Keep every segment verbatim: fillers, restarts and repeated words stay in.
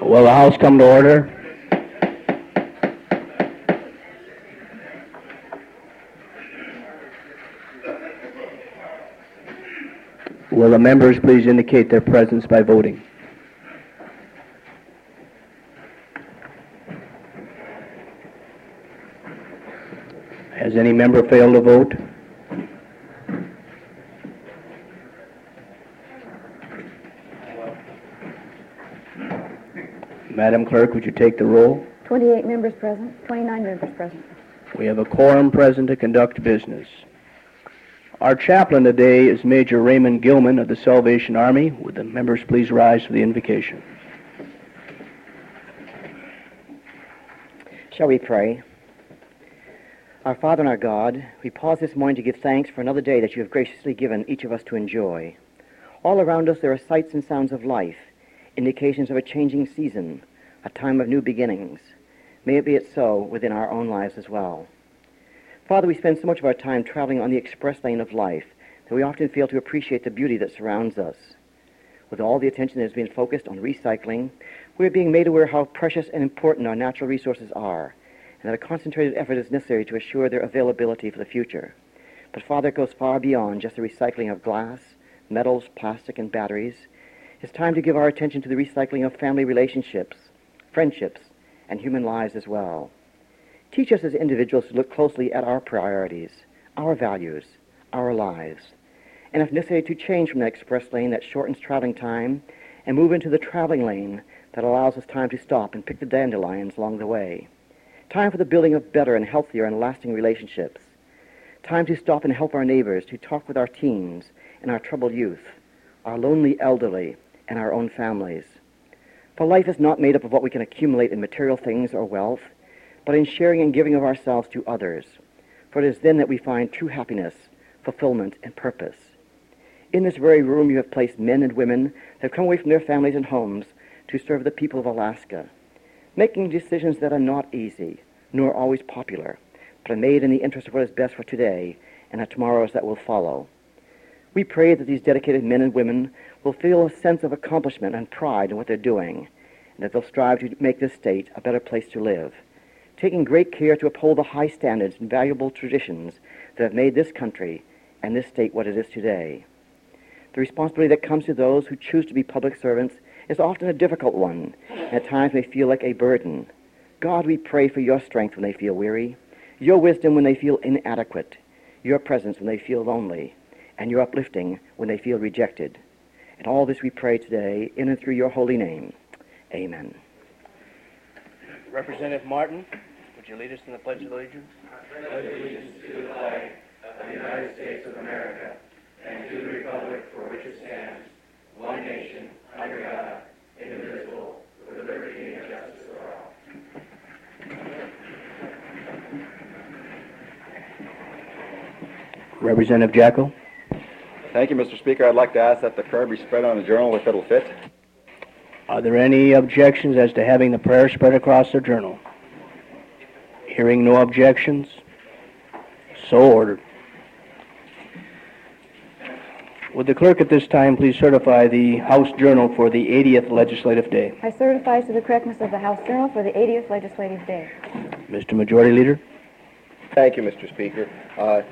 Will the House come to order? Will the members please indicate their presence by voting? Has any member failed to vote? Madam Clerk, would you take the roll? twenty-eight members present, twenty-nine members present. We have a quorum present to conduct business. Our chaplain today is Major Raymond Gilman of the Salvation Army. Would the members please rise for the invocation? Shall we pray? Our Father and our God, we pause this morning to give thanks for another day that you have graciously given each of us to enjoy. All around us there are sights and sounds of life, indications of a changing season, a time of new beginnings. May it be it so within our own lives as well. Father, we spend so much of our time traveling on the express lane of life that we often fail to appreciate the beauty that surrounds us. With all the attention that has been focused on recycling, we are being made aware how precious and important our natural resources are, and that a concentrated effort is necessary to assure their availability for the future. But Father, it goes far beyond just the recycling of glass, metals, plastic, and batteries. It's time to give our attention to the recycling of family relationships, friendships, and human lives as well. Teach us as individuals to look closely at our priorities, our values, our lives, and if necessary to change from that express lane that shortens traveling time and move into the traveling lane that allows us time to stop and pick the dandelions along the way. Time for the building of better and healthier and lasting relationships. Time to stop and help our neighbors, to talk with our teens and our troubled youth, our lonely elderly, and our own families. For life is not made up of what we can accumulate in material things or wealth, but in sharing and giving of ourselves to others. For it is then that we find true happiness, fulfillment, and purpose. In this very room you have placed men and women that have come away from their families and homes to serve the people of Alaska, making decisions that are not easy, nor always popular, but are made in the interest of what is best for today and the tomorrows that will follow. We pray that these dedicated men and women will feel a sense of accomplishment and pride in what they're doing, and that they'll strive to make this state a better place to live, taking great care to uphold the high standards and valuable traditions that have made this country and this state what it is today. The responsibility that comes to those who choose to be public servants is often a difficult one, and at times may feel like a burden. God, we pray for your strength when they feel weary, your wisdom when they feel inadequate, your presence when they feel lonely, and your uplifting when they feel rejected. And all this we pray today in and through your holy name. Amen. Representative Martin, would you lead us in the Pledge of Allegiance? I pledge allegiance to the flag of the United States of America and to the republic for which it stands, one nation, under God, indivisible, with liberty and justice for all. Representative Jackal. Thank you, Mister Speaker. I'd like to ask that the prayer be spread on the journal if it'll fit. Are there any objections as to having the prayer spread across the journal? Hearing no objections, so ordered. Would the clerk at this time please certify the House Journal for the eightieth Legislative Day? I certify to the correctness of the House Journal for the eightieth Legislative Day. Mister Majority Leader. Thank you, Mister Speaker. Uh,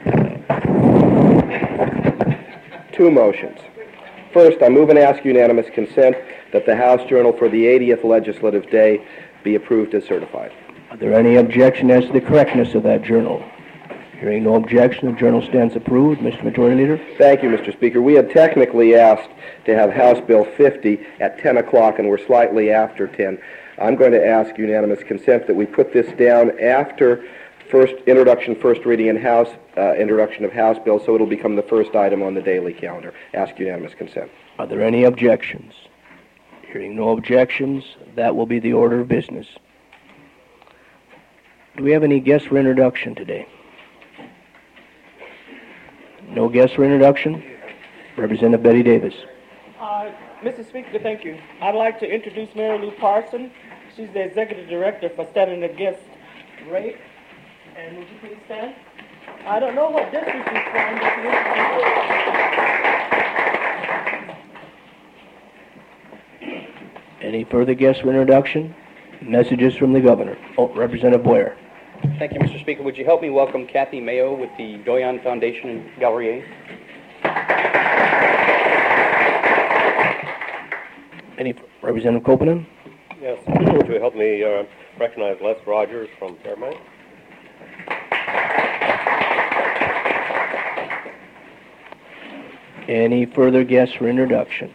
two motions. First, I move and ask unanimous consent that the House Journal for the eightieth Legislative Day be approved as certified. Are there any objection as to the correctness of that journal? Hearing no objection, the journal stands approved. Mister Majority Leader. Thank you, Mister Speaker. We had technically asked to have House Bill fifty at ten o'clock, and we're slightly after ten. I'm going to ask unanimous consent that we put this down after first introduction, first reading, and House uh, introduction of House Bill, so it'll become the first item on the daily calendar. Ask unanimous consent. Are there any objections? Hearing no objections, that will be the order of business. Do we have any guests for introduction today? No guests for introduction? Representative Betty Davis. Uh, Mister Speaker, thank you. I'd like to introduce Mary Lou Parson. She's the Executive Director for Standing Against Rape. And would you please stand? I don't know what district she's from, but she is. Any further guests for introduction? Messages from the governor. Oh, Representative Boyer. Thank you, Mister Speaker. Would you help me welcome Kathy Mayo with the Doyon Foundation in Gallery A? Any Representative Copeland? Yes. Would you help me uh, recognize Les Rogers from Fairmount? Any further guests for introduction?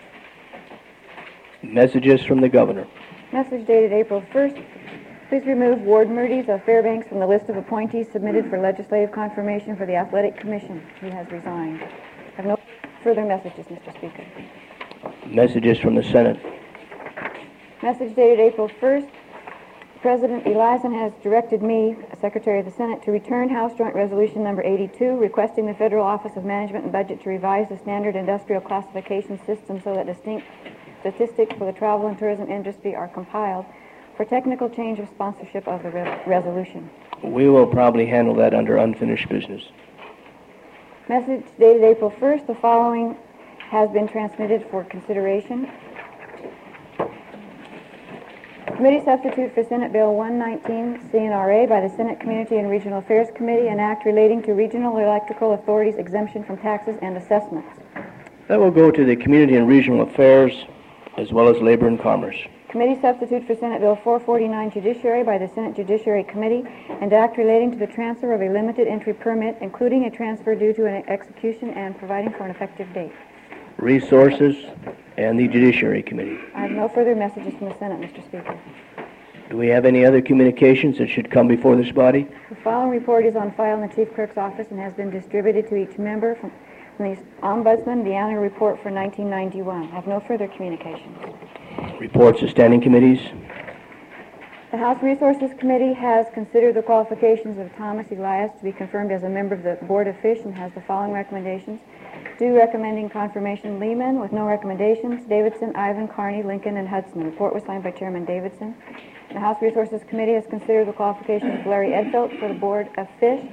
Messages from the governor. Message dated April first. Please remove Ward Murdy's of Fairbanks from the list of appointees submitted for legislative confirmation for the Athletic Commission. He has resigned. I have no further messages, Mister Speaker. Messages from the Senate. Message dated April first. President Eliason has directed me, Secretary of the Senate, to return House Joint Resolution number eighty-two, requesting the Federal Office of Management and Budget to revise the standard industrial classification system so that distinct statistics for the travel and tourism industry are compiled for technical change of sponsorship of the re resolution. We will probably handle that under unfinished business. Message dated April first. The following has been transmitted for consideration. Committee substitute for Senate Bill one nineteen C N R A by the Senate Community and Regional Affairs Committee, an act relating to regional electrical authorities' exemption from taxes and assessments. That will go to the Community and Regional Affairs as well as Labor and Commerce. Committee substitute for Senate Bill four forty-nine Judiciary by the Senate Judiciary Committee, and act relating to the transfer of a limited entry permit, including a transfer due to an execution and providing for an effective date. Resources and the Judiciary Committee. I have no further messages from the Senate, Mister Speaker. Do we have any other communications that should come before this body? The following report is on file in the Chief Clerk's office and has been distributed to each member from, from the Ombudsman, the annual report for nineteen ninety-one. I have no further communications. Reports of standing committees. The House Resources Committee has considered the qualifications of Thomas Elias to be confirmed as a member of the Board of Fish and has the following recommendations. Do recommending confirmation Lehman, with no recommendations, Davidson, Ivan, Carney, Lincoln, and Hudson. The report was signed by Chairman Davidson. The House Resources Committee has considered the qualifications of Larry Edfeld for the Board of Fish,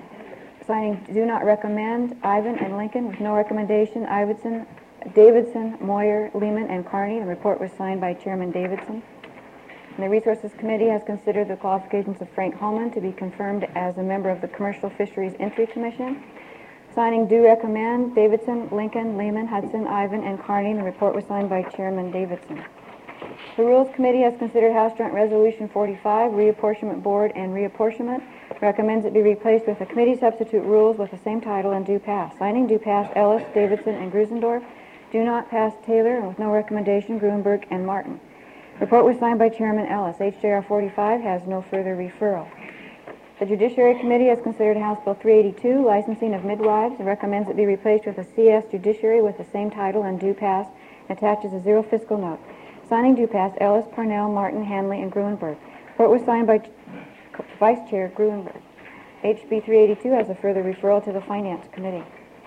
signing do not recommend Ivan and Lincoln, with no recommendation, Iverson, Davidson, Moyer, Lehman, and Carney. The report was signed by Chairman Davidson. And the Resources Committee has considered the qualifications of Frank Holman to be confirmed as a member of the Commercial Fisheries Entry Commission. Signing do recommend Davidson, Lincoln, Lehman, Hudson, Ivan, and Carney. The report was signed by Chairman Davidson. The Rules Committee has considered House Joint Resolution forty-five, Reapportionment Board and Reapportionment. Recommends it be replaced with a committee substitute rules with the same title and do pass. Signing do pass Ellis, Davidson, and Grusendorf. Do not pass Taylor, and with no recommendation, Gruenberg and Martin. Report was signed by Chairman Ellis. H J R forty-five has no further referral. The Judiciary Committee has considered House Bill three eighty-two, Licensing of Midwives, and recommends it be replaced with a C S Judiciary with the same title and do pass, and attaches a zero fiscal note. Signing do pass Ellis, Parnell, Martin, Hanley, and Gruenberg. Report was signed by Vice Chair Gruenberg. H B three eighty-two has a further referral to the Finance Committee.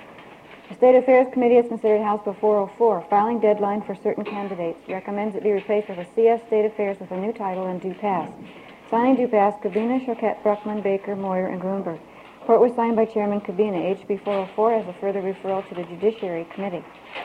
The State Affairs Committee has considered House Bill four oh four, Filing Deadline for Certain Candidates. Recommends it be replaced with a C S State Affairs with a new title and do pass. Signing do pass Cabina, Choquette, Bruckman, Baker, Moyer, and Gruenberg. Report was signed by Chairman Cabina. H B four oh four has a further referral to the Judiciary Committee.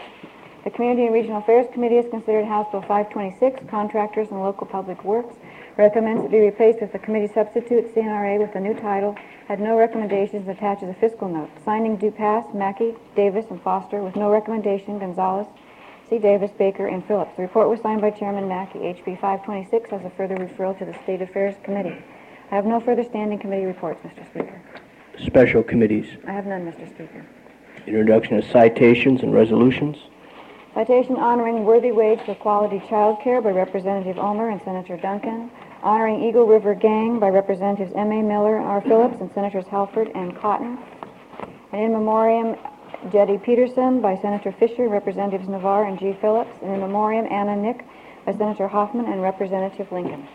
The Community and Regional Affairs Committee has considered House Bill five twenty-six, Contractors and Local Public Works. Recommends it be replaced with a committee substitute, C N R A, with a new title. Had no recommendations, attaches a fiscal note. Signing do pass Mackey, Davis, and Foster, with no recommendation, Gonzalez, C. Davis, Baker, and Phillips. The report was signed by Chairman Mackey. H B five twenty-six has a further referral to the State Affairs Committee. I have no further standing committee reports, Mister Speaker. Special committees. I have none, Mister Speaker. Introduction of citations and resolutions. Citation honoring worthy wage for quality child care by Representative Omer and Senator Duncan. Honoring Eagle River Gang by Representatives M A Miller, R. Phillips, and Senators Halford and Cotton. And in memoriam Jetty Peterson by Senator Fisher, Representatives Navarre and G. Phillips. And in memoriam Anna Nick by Senator Hoffman and Representative Lincoln.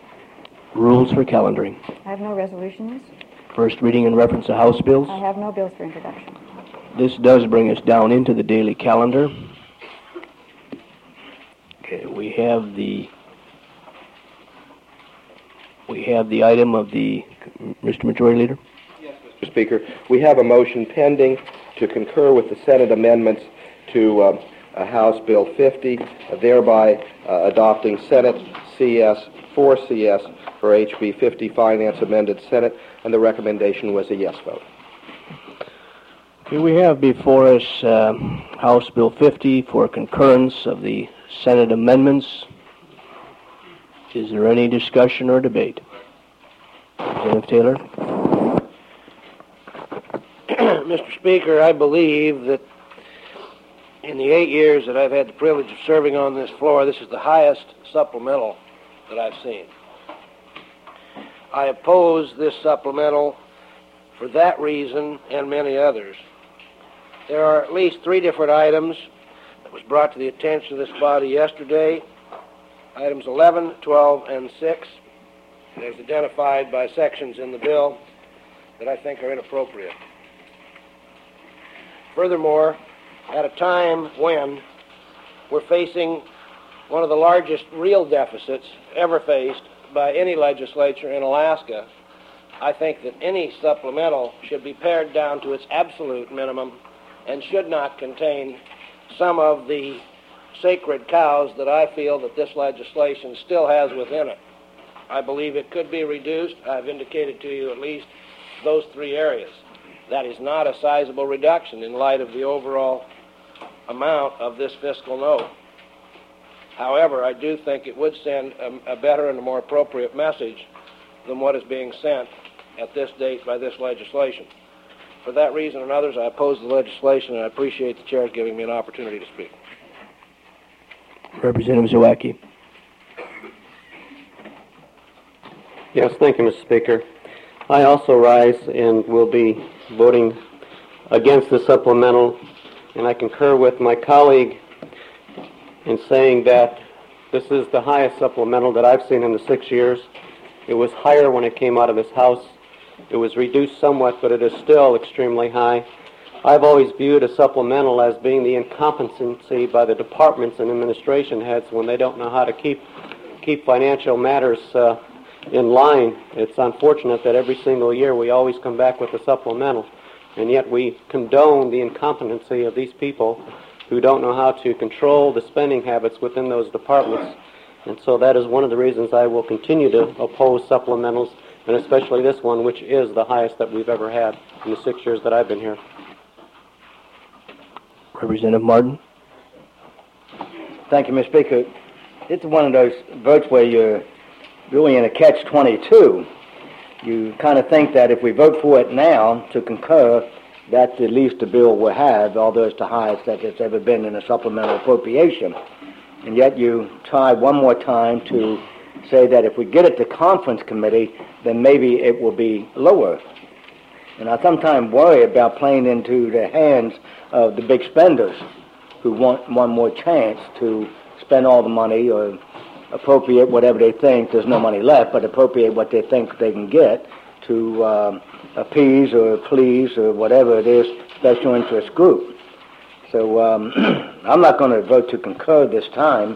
Rules for calendaring. I have no resolutions. First reading in reference to House bills. I have no bills for introduction. This does bring us down into the daily calendar. Okay, we have the we have the item of the Mister Majority Leader. Yes, Mister Speaker. We have a motion pending to concur with the Senate amendments to uh, uh, House Bill fifty, uh, thereby uh, adopting Senate C S four C S for H B fifty Finance Amended Senate, and the recommendation was a yes vote. Okay, we have before us uh, House Bill fifty for concurrence of the Senate amendments. Is there any discussion or debate? Representative Taylor. Mister Speaker, I believe that in the eight years that I've had the privilege of serving on this floor, this is the highest supplemental that I've seen. I oppose this supplemental for that reason and many others. There are at least three different items that was brought to the attention of this body yesterday. Items eleven, twelve, and six, as identified by sections in the bill that I think are inappropriate. Furthermore, at a time when we're facing one of the largest real deficits ever faced by any legislature in Alaska, I think that any supplemental should be pared down to its absolute minimum and should not contain some of the sacred cows that I feel that this legislation still has within it. I believe it could be reduced. I've indicated to you at least those three areas. That is not a sizable reduction in light of the overall amount of this fiscal note. However, I do think it would send a, a better and a more appropriate message than what is being sent at this date by this legislation. For that reason and others, I oppose the legislation, and I appreciate the chair giving me an opportunity to speak. Representative Zawacki. Yes, thank you, Mister Speaker. I also rise and will be voting against the supplemental, and I concur with my colleague in saying that this is the highest supplemental that I've seen in the six years. It was higher when it came out of this House. It was reduced somewhat, but it is still extremely high. I've always viewed a supplemental as being the incompetency by the departments and administration heads when they don't know how to keep keep financial matters uh, in line. It's unfortunate that every single year we always come back with a supplemental, and yet we condone the incompetency of these people who don't know how to control the spending habits within those departments. And so that is one of the reasons I will continue to oppose supplementals, and especially this one, which is the highest that we've ever had in the six years that I've been here. Representative Martin. Thank you, Mister Speaker. It's one of those votes where you're really in a catch twenty-two. You kind of think that if we vote for it now to concur, that's at least the bill will have, although it's the highest that it's ever been in a supplemental appropriation. And yet you try one more time to say that if we get it to conference committee, then maybe it will be lower. And I sometimes worry about playing into the hands of the big spenders who want one more chance to spend all the money or appropriate whatever they think. There's no money left, but appropriate what they think they can get to um, appease or please or whatever it is, special interest group. So um, I'm not going to vote to concur this time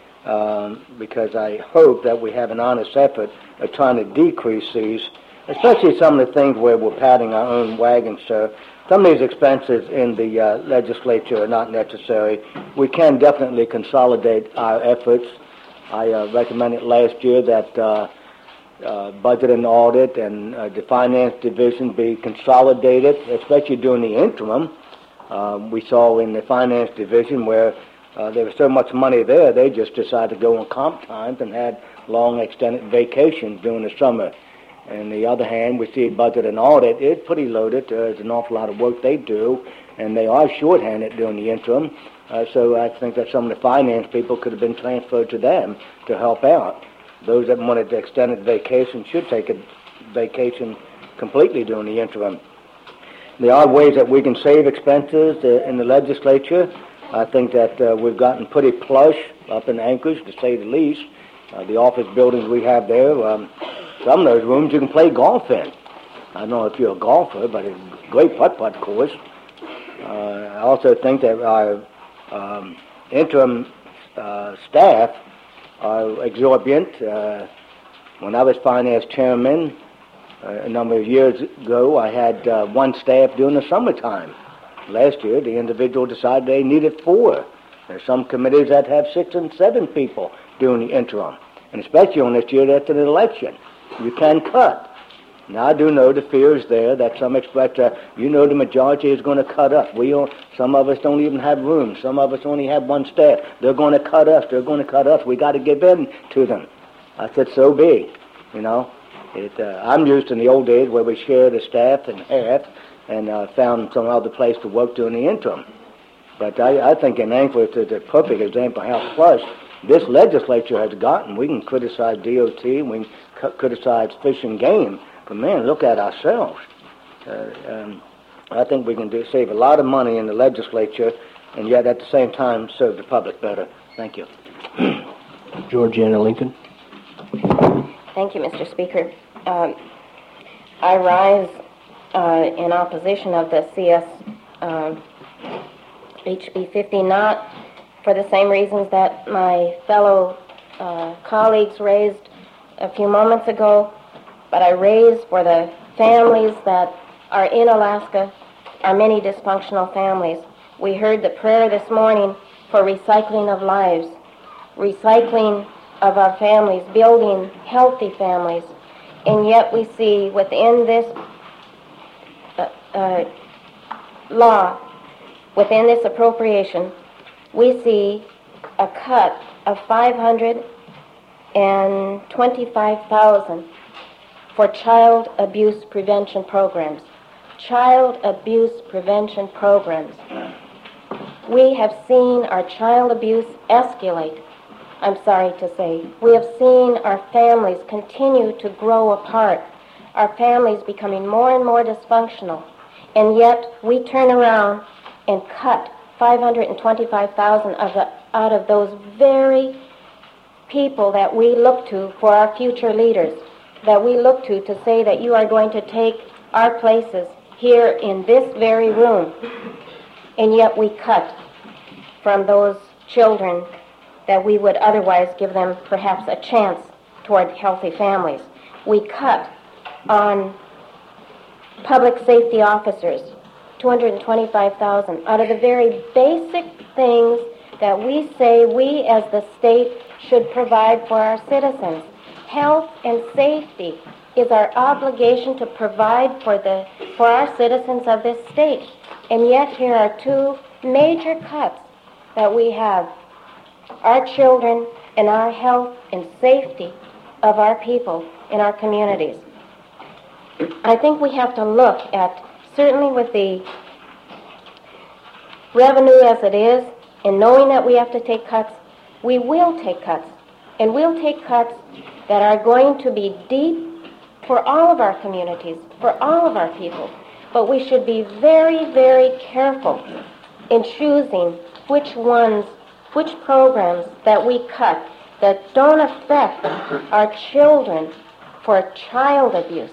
um, because I hope that we have an honest effort of trying to decrease these, especially some of the things where we're patting our own wagon, sir. Some of these expenses in the uh, legislature are not necessary. We can definitely consolidate our efforts. I uh, recommended last year that uh, uh, budget and audit and uh, the finance division be consolidated, especially during the interim. Um, we saw in the finance division where uh, there was so much money there, they just decided to go on comp times and had long extended vacations during the summer. On the other hand, we see budget and audit, it's pretty loaded. There's an awful lot of work they do, and they are shorthanded during the interim. Uh, so I think that some of the finance people could have been transferred to them to help out. Those that wanted the extended vacation should take a vacation completely during the interim. There are ways that we can save expenses uh, in the legislature. I think that uh, we've gotten pretty plush up in Anchorage, to say the least. Uh, the office buildings we have there, um, some of those rooms you can play golf in. I don't know if you're a golfer, but it's a great putt-putt course. Uh, I also think that our um, interim uh, staff are exorbitant. Uh, when I was finance chairman uh, a number of years ago, I had uh, one staff during the summertime. Last year, the individual decided they needed four. There's some committees that have six and seven people doing the interim. And especially on this year that's an election. You can cut. Now, I do know the fear is there that some expect, uh, you know, the majority is going to cut us. We don't, some of us don't even have room. Some of us only have one staff. They're going to cut us. They're going to cut us. We got to give in to them. I said, so be, you know. It, uh, I'm used in the old days where we shared the staff in half and uh, found some other place to work during the interim. But I, I think in Ankworth is a perfect example of how plush this legislature has gotten. We can criticize D O T, and we can c- criticize Fish and Game, but man, look at ourselves. Uh, um, I think we can do, save a lot of money in the legislature, and yet at the same time serve the public better. Thank you. Georgiana Lincoln. Thank you, Mister Speaker. Um, I rise uh, in opposition of the C S um, H B fifty, not for the same reasons that my fellow uh, colleagues raised a few moments ago, but I raise for the families that are in Alaska, are many dysfunctional families. We heard the prayer this morning for recycling of lives, recycling of our families, building healthy families, and yet we see within this uh, uh, law, within this appropriation, we see a cut of five hundred twenty-five thousand dollars for child abuse prevention programs. Child abuse prevention programs. We have seen our child abuse escalate. I'm sorry to say. We have seen our families continue to grow apart, our families becoming more and more dysfunctional, and yet we turn around and cut five hundred twenty-five thousand dollars of the, out of those very people that we look to for our future leaders, that we look to to say that you are going to take our places here in this very room, and yet we cut from those children that we would otherwise give them perhaps a chance toward healthy families. We cut on public safety officers, two hundred twenty-five thousand dollars, out of the very basic things that we say we as the state should provide for our citizens. Health and safety is our obligation to provide for the for our citizens of this state. And yet here are two major cuts that we have: our children and our health and safety of our people in our communities. I think we have to look at, certainly with the revenue as it is, and knowing that we have to take cuts, we will take cuts. And we'll take cuts that are going to be deep for all of our communities, for all of our people. But we should be very, very careful in choosing which ones, which programs that we cut that don't affect our children for child abuse,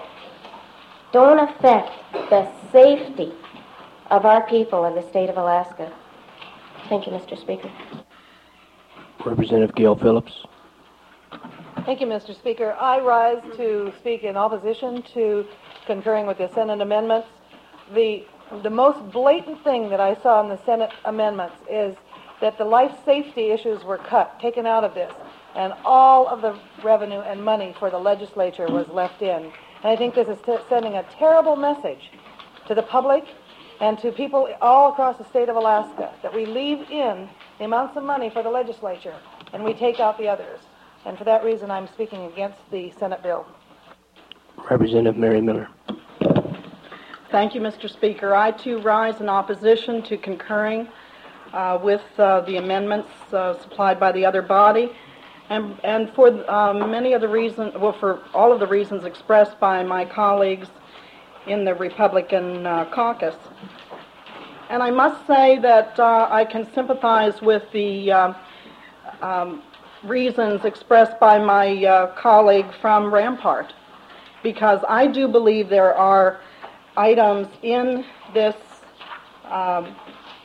don't affect the safety of our people of the state of Alaska. Thank you, Mister Speaker. Representative Gail Phillips. Thank you, Mister Speaker. I rise to speak in opposition to concurring with the Senate amendments. The, the most blatant thing that I saw in the Senate amendments is that the life safety issues were cut, taken out of this, and all of the revenue and money for the legislature was left in. And I think this is t- sending a terrible message to the public and to people all across the state of Alaska, that we leave in the amounts of money for the legislature and we take out the others. And for that reason, I'm speaking against the Senate bill. Representative Mary Miller. Thank you, Mister Speaker. I, too, rise in opposition to concurring uh, with uh, the amendments uh, supplied by the other body, and, and for um, many of the reasons, well, for all of the reasons expressed by my colleagues in the Republican uh, caucus. And I must say that uh, I can sympathize with the uh, um, reasons expressed by my uh, colleague from Rampart, because I do believe there are items in this um,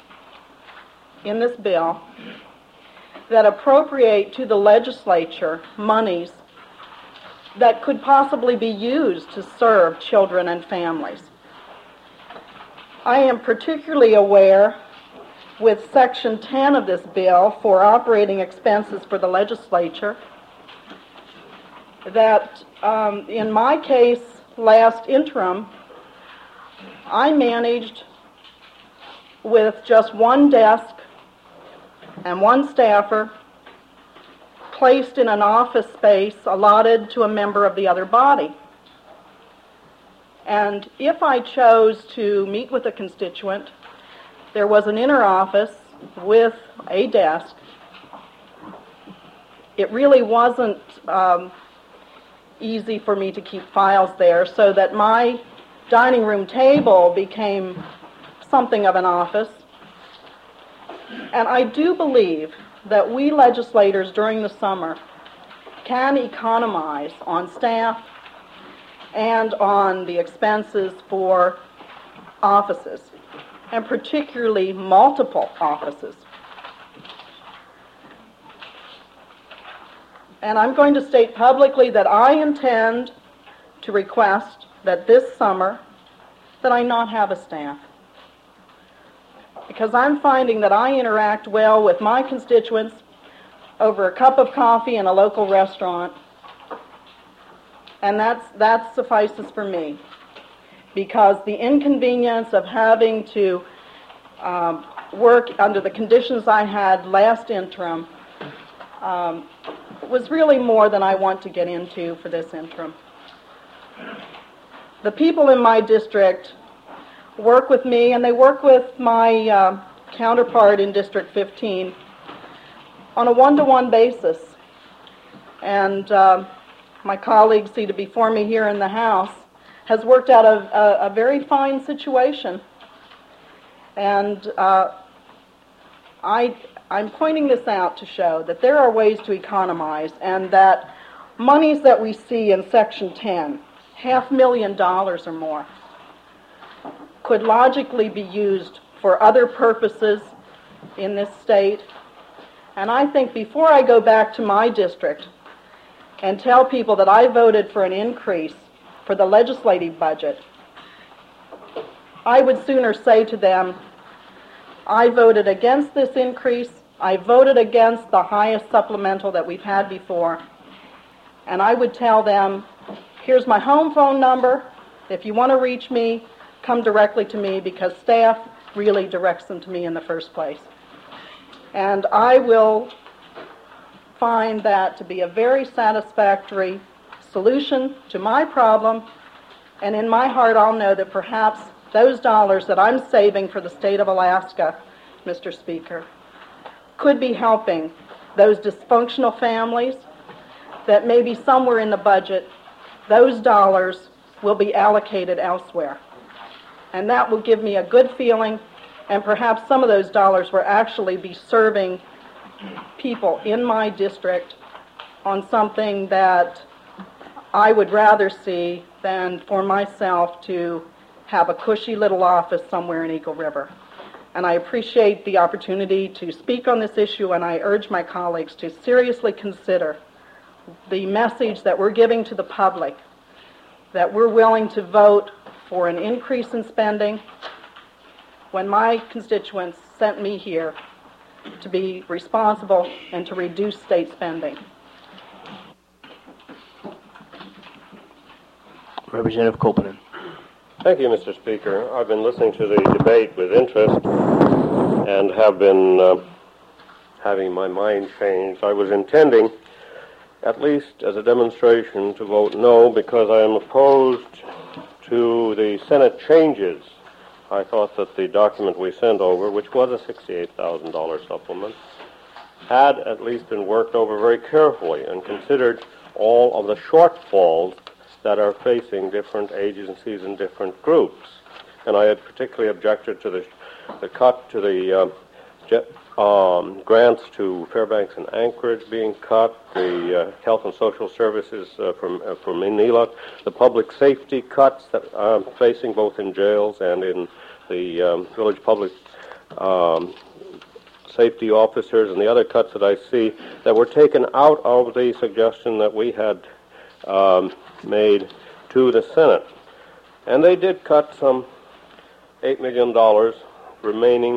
in this bill that appropriate to the legislature monies that could possibly be used to serve children and families. I am particularly aware with Section ten of this bill for operating expenses for the legislature that um, in my case, last interim, I managed with just one desk and one staffer placed in an office space allotted to a member of the other body. And if I chose to meet with a constituent, there was an inner office with a desk. It really wasn't um, easy for me to keep files there, so that my dining room table became something of an office. And I do believe that we legislators during the summer can economize on staff and on the expenses for offices, and particularly multiple offices. And I'm going to state publicly that I intend to request that this summer that I not have a staff, because I'm finding that I interact well with my constituents over a cup of coffee in a local restaurant, and that's, that suffices for me, because the inconvenience of having to um, work under the conditions I had last interim um, was really more than I want to get into for this interim. The people in my district work with me, and they work with my uh, counterpart in District fifteen on a one-to-one basis. And uh, my colleague seated before me here in the House has worked out a, a, a very fine situation. And uh, I, I'm pointing this out to show that there are ways to economize, and that monies that we see in Section ten, half million dollars or more, could logically be used for other purposes in this state. And I think before I go back to my district and tell people that I voted for an increase for the legislative budget, I would sooner say to them, I voted against this increase, I voted against the highest supplemental that we've had before, and I would tell them, here's my home phone number. If you want to reach me, come directly to me, because staff really directs them to me in the first place. And I will find that to be a very satisfactory solution to my problem, and in my heart I'll know that perhaps those dollars that I'm saving for the state of Alaska, Mister Speaker, could be helping those dysfunctional families that maybe somewhere in the budget those dollars will be allocated elsewhere. And that will give me a good feeling, and perhaps some of those dollars will actually be serving people in my district on something that I would rather see than for myself to have a cushy little office somewhere in Eagle River. And I appreciate the opportunity to speak on this issue, and I urge my colleagues to seriously consider the message that we're giving to the public, that we're willing to vote for an increase in spending when my constituents sent me here to be responsible and to reduce state spending. Representative Kopenen. Thank you, Mister Speaker. I've been listening to the debate with interest and have been uh, having my mind changed. I was intending, at least as a demonstration, to vote no, because I am opposed to the Senate changes. I thought that the document we sent over, which was a sixty-eight thousand dollars supplement, had at least been worked over very carefully and considered all of the shortfalls that are facing different agencies and different groups. And I had particularly objected to the, the cut to the uh, jet, um, grants to Fairbanks and Anchorage being cut, the uh, health and social services uh, from uh, from Iniluk, the public safety cuts that I'm facing both in jails and in the um, village public um, safety officers, and the other cuts that I see that were taken out of the suggestion that we had um, made to the Senate. And they did cut some eight million dollars remaining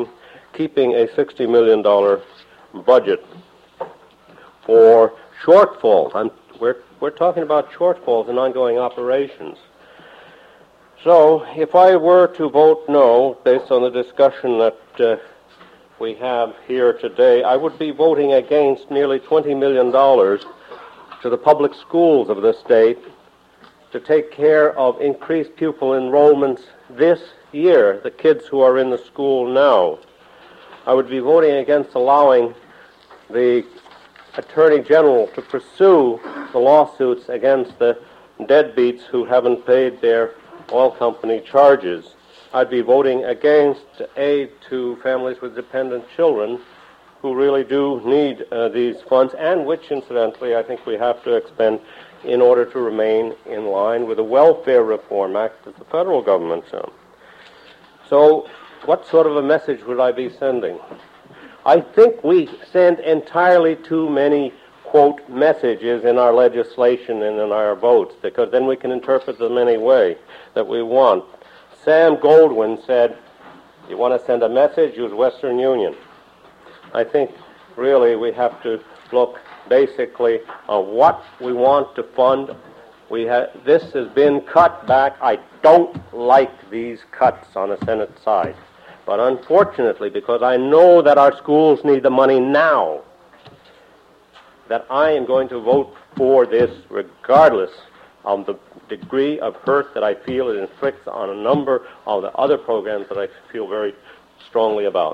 keeping a sixty million dollars budget for shortfalls. I'm, we're, we're talking about shortfalls in ongoing operations. So if I were to vote no, based on the discussion that uh, we have here today, I would be voting against nearly twenty million dollars to the public schools of the state to take care of increased pupil enrollments this year, the kids who are in the school now. I would be voting against allowing the Attorney General to pursue the lawsuits against the deadbeats who haven't paid their oil company charges. I'd be voting against aid to families with dependent children who really do need uh, these funds, and which, incidentally, I think we have to expend in order to remain in line with the Welfare Reform Act that the federal government's on. So what sort of a message would I be sending? I think we send entirely too many, quote, messages in our legislation and in our votes, because then we can interpret them any way that we want. Sam Goldwyn said, you want to send a message, use Western Union. I think really we have to look basically on what we want to fund. We ha- this has been cut back. I don't like these cuts on the Senate side. But unfortunately, because I know that our schools need the money now, that I am going to vote for this regardless of the degree of hurt that I feel it inflicts on a number of the other programs that I feel very strongly about.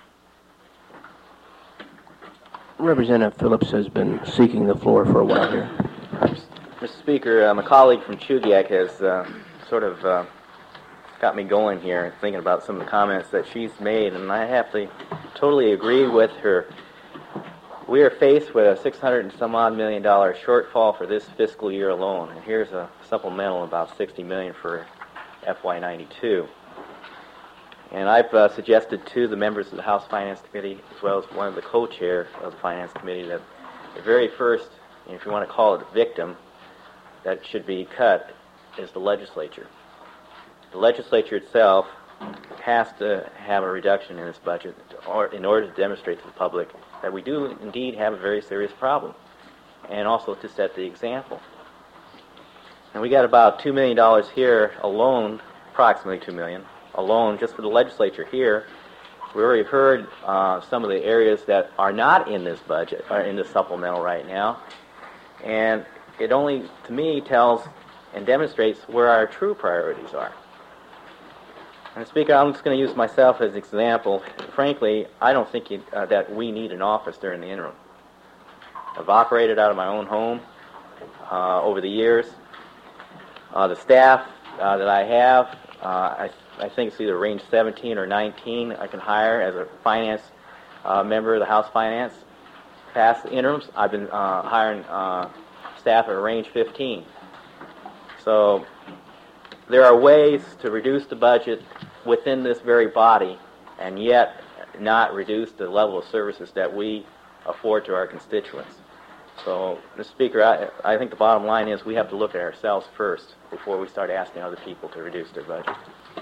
Representative Phillips has been seeking the floor for a while here. Mister Speaker, uh, my colleague from Chugiak has uh, sort of uh, got me going here, thinking about some of the comments that she's made, and I have to totally agree with her. We are faced with a six hundred and some odd million dollar shortfall for this fiscal year alone, and here's a supplemental about sixty million for F Y ninety-two. And I've uh, suggested to the members of the House Finance Committee, as well as one of the co-chair of the Finance Committee, that the very first, if you want to call it a victim, that should be cut is the legislature. The legislature itself has to have a reduction in its budget in order to demonstrate to the public that we do indeed have a very serious problem, and also to set the example. And we got about two million dollars here alone, approximately two million dollars alone, just for the legislature here. We already heard uh, some of the areas that are not in this budget, or in this supplemental right now, and it only, to me, tells and demonstrates where our true priorities are. And Speaker, I'm just going to use myself as an example. Frankly, I don't think it, uh, that we need an office during the interim. I've operated out of my own home uh, over the years. Uh, the staff uh, that I have, uh, I, I think it's either range seventeen or nineteen I can hire as a finance uh, member of the House Finance. Past the interims, I've been uh, hiring uh, staff at range fifteen. So there are ways to reduce the budget within this very body and yet not reduce the level of services that we afford to our constituents. So, Mister Speaker, I, I think the bottom line is we have to look at ourselves first before we start asking other people to reduce their budget.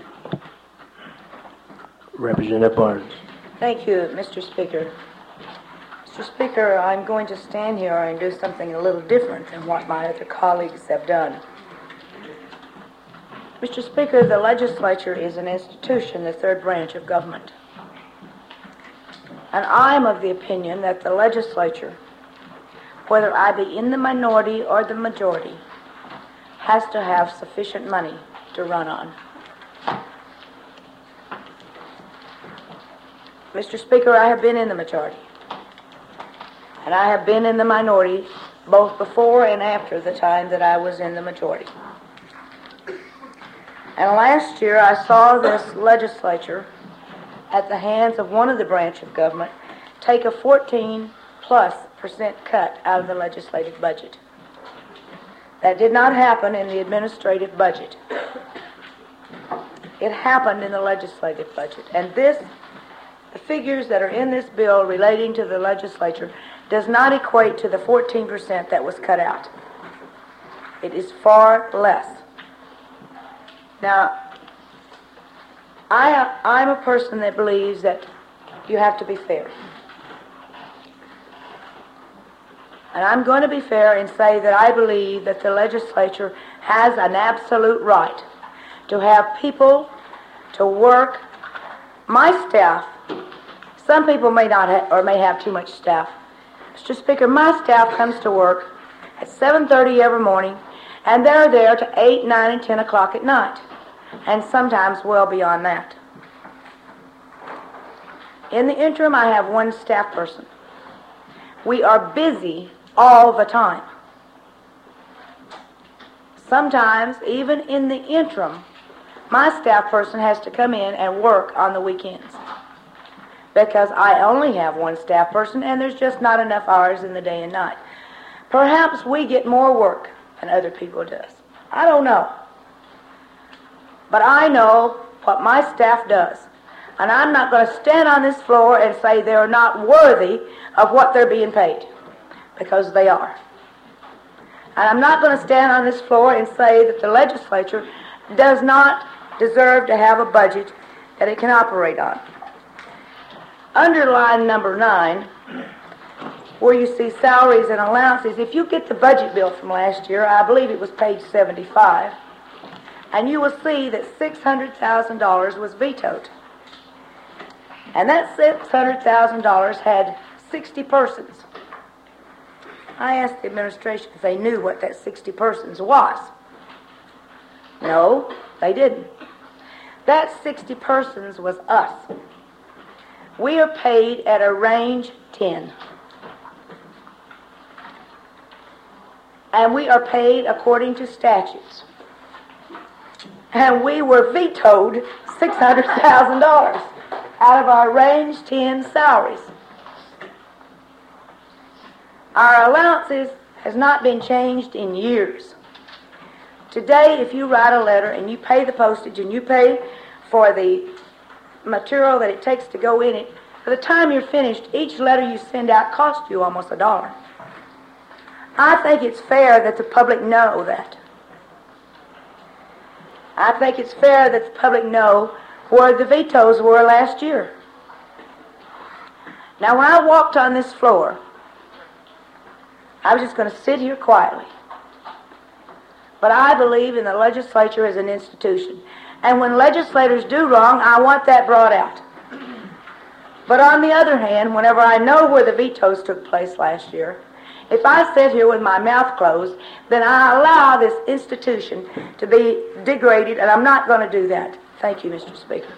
Representative Barnes. Thank you, Mister Speaker. Mister Speaker, I'm going to stand here and do something a little different than what my other colleagues have done. Mister Speaker, the legislature is an institution, the third branch of government. And I'm of the opinion that the legislature, whether I be in the minority or the majority, has to have sufficient money to run on. Mister Speaker, I have been in the majority. And I have been in the minority both before and after the time that I was in the majority. And last year I saw this legislature, at the hands of one of the branch of government, take a fourteen plus percent cut out of the legislative budget. That did not happen in the administrative budget. It happened in the legislative budget. And this, the figures that are in this bill relating to the legislature, does not equate to the fourteen percent that was cut out. It is far less. Now, I, I'm a person that believes that you have to be fair. And I'm going to be fair and say that I believe that the legislature has an absolute right to have people to work. My staff, some people may not have, or may have too much staff. Mister Speaker, my staff comes to work at seven thirty every morning, and they're there to eight, nine, and ten o'clock at night, and sometimes well beyond that. In the interim, I have one staff person. We are busy all the time. Sometimes, even in the interim, my staff person has to come in and work on the weekends because I only have one staff person and there's just not enough hours in the day and night. Perhaps we get more work than other people does. I don't know. But I know what my staff does. And I'm not going to stand on this floor and say they're not worthy of what they're being paid, because they are. And I'm not going to stand on this floor and say that the legislature does not deserve to have a budget that it can operate on. Underline number nine, where you see salaries and allowances, if you get the budget bill from last year, I believe it was page seventy-five, and you will see that six hundred thousand dollars was vetoed. And that six hundred thousand dollars had sixty persons. I asked the administration if they knew what that sixty persons was. No, they didn't. That sixty persons was us. We are paid at a range ten. And we are paid according to statutes. And we were vetoed six hundred thousand dollars out of our range ten salaries. Our allowances has not been changed in years. Today, if you write a letter and you pay the postage and you pay for the material that it takes to go in it, by the time you're finished, each letter you send out costs you almost a dollar. I think it's fair that the public know that. I think it's fair that the public know where the vetoes were last year. Now, when I walked on this floor, I was just going to sit here quietly. But I believe in the legislature as an institution. And when legislators do wrong, I want that brought out. But on the other hand, whenever I know where the vetoes took place last year, if I sit here with my mouth closed, then I allow this institution to be degraded, and I'm not going to do that. Thank you, Mister Speaker.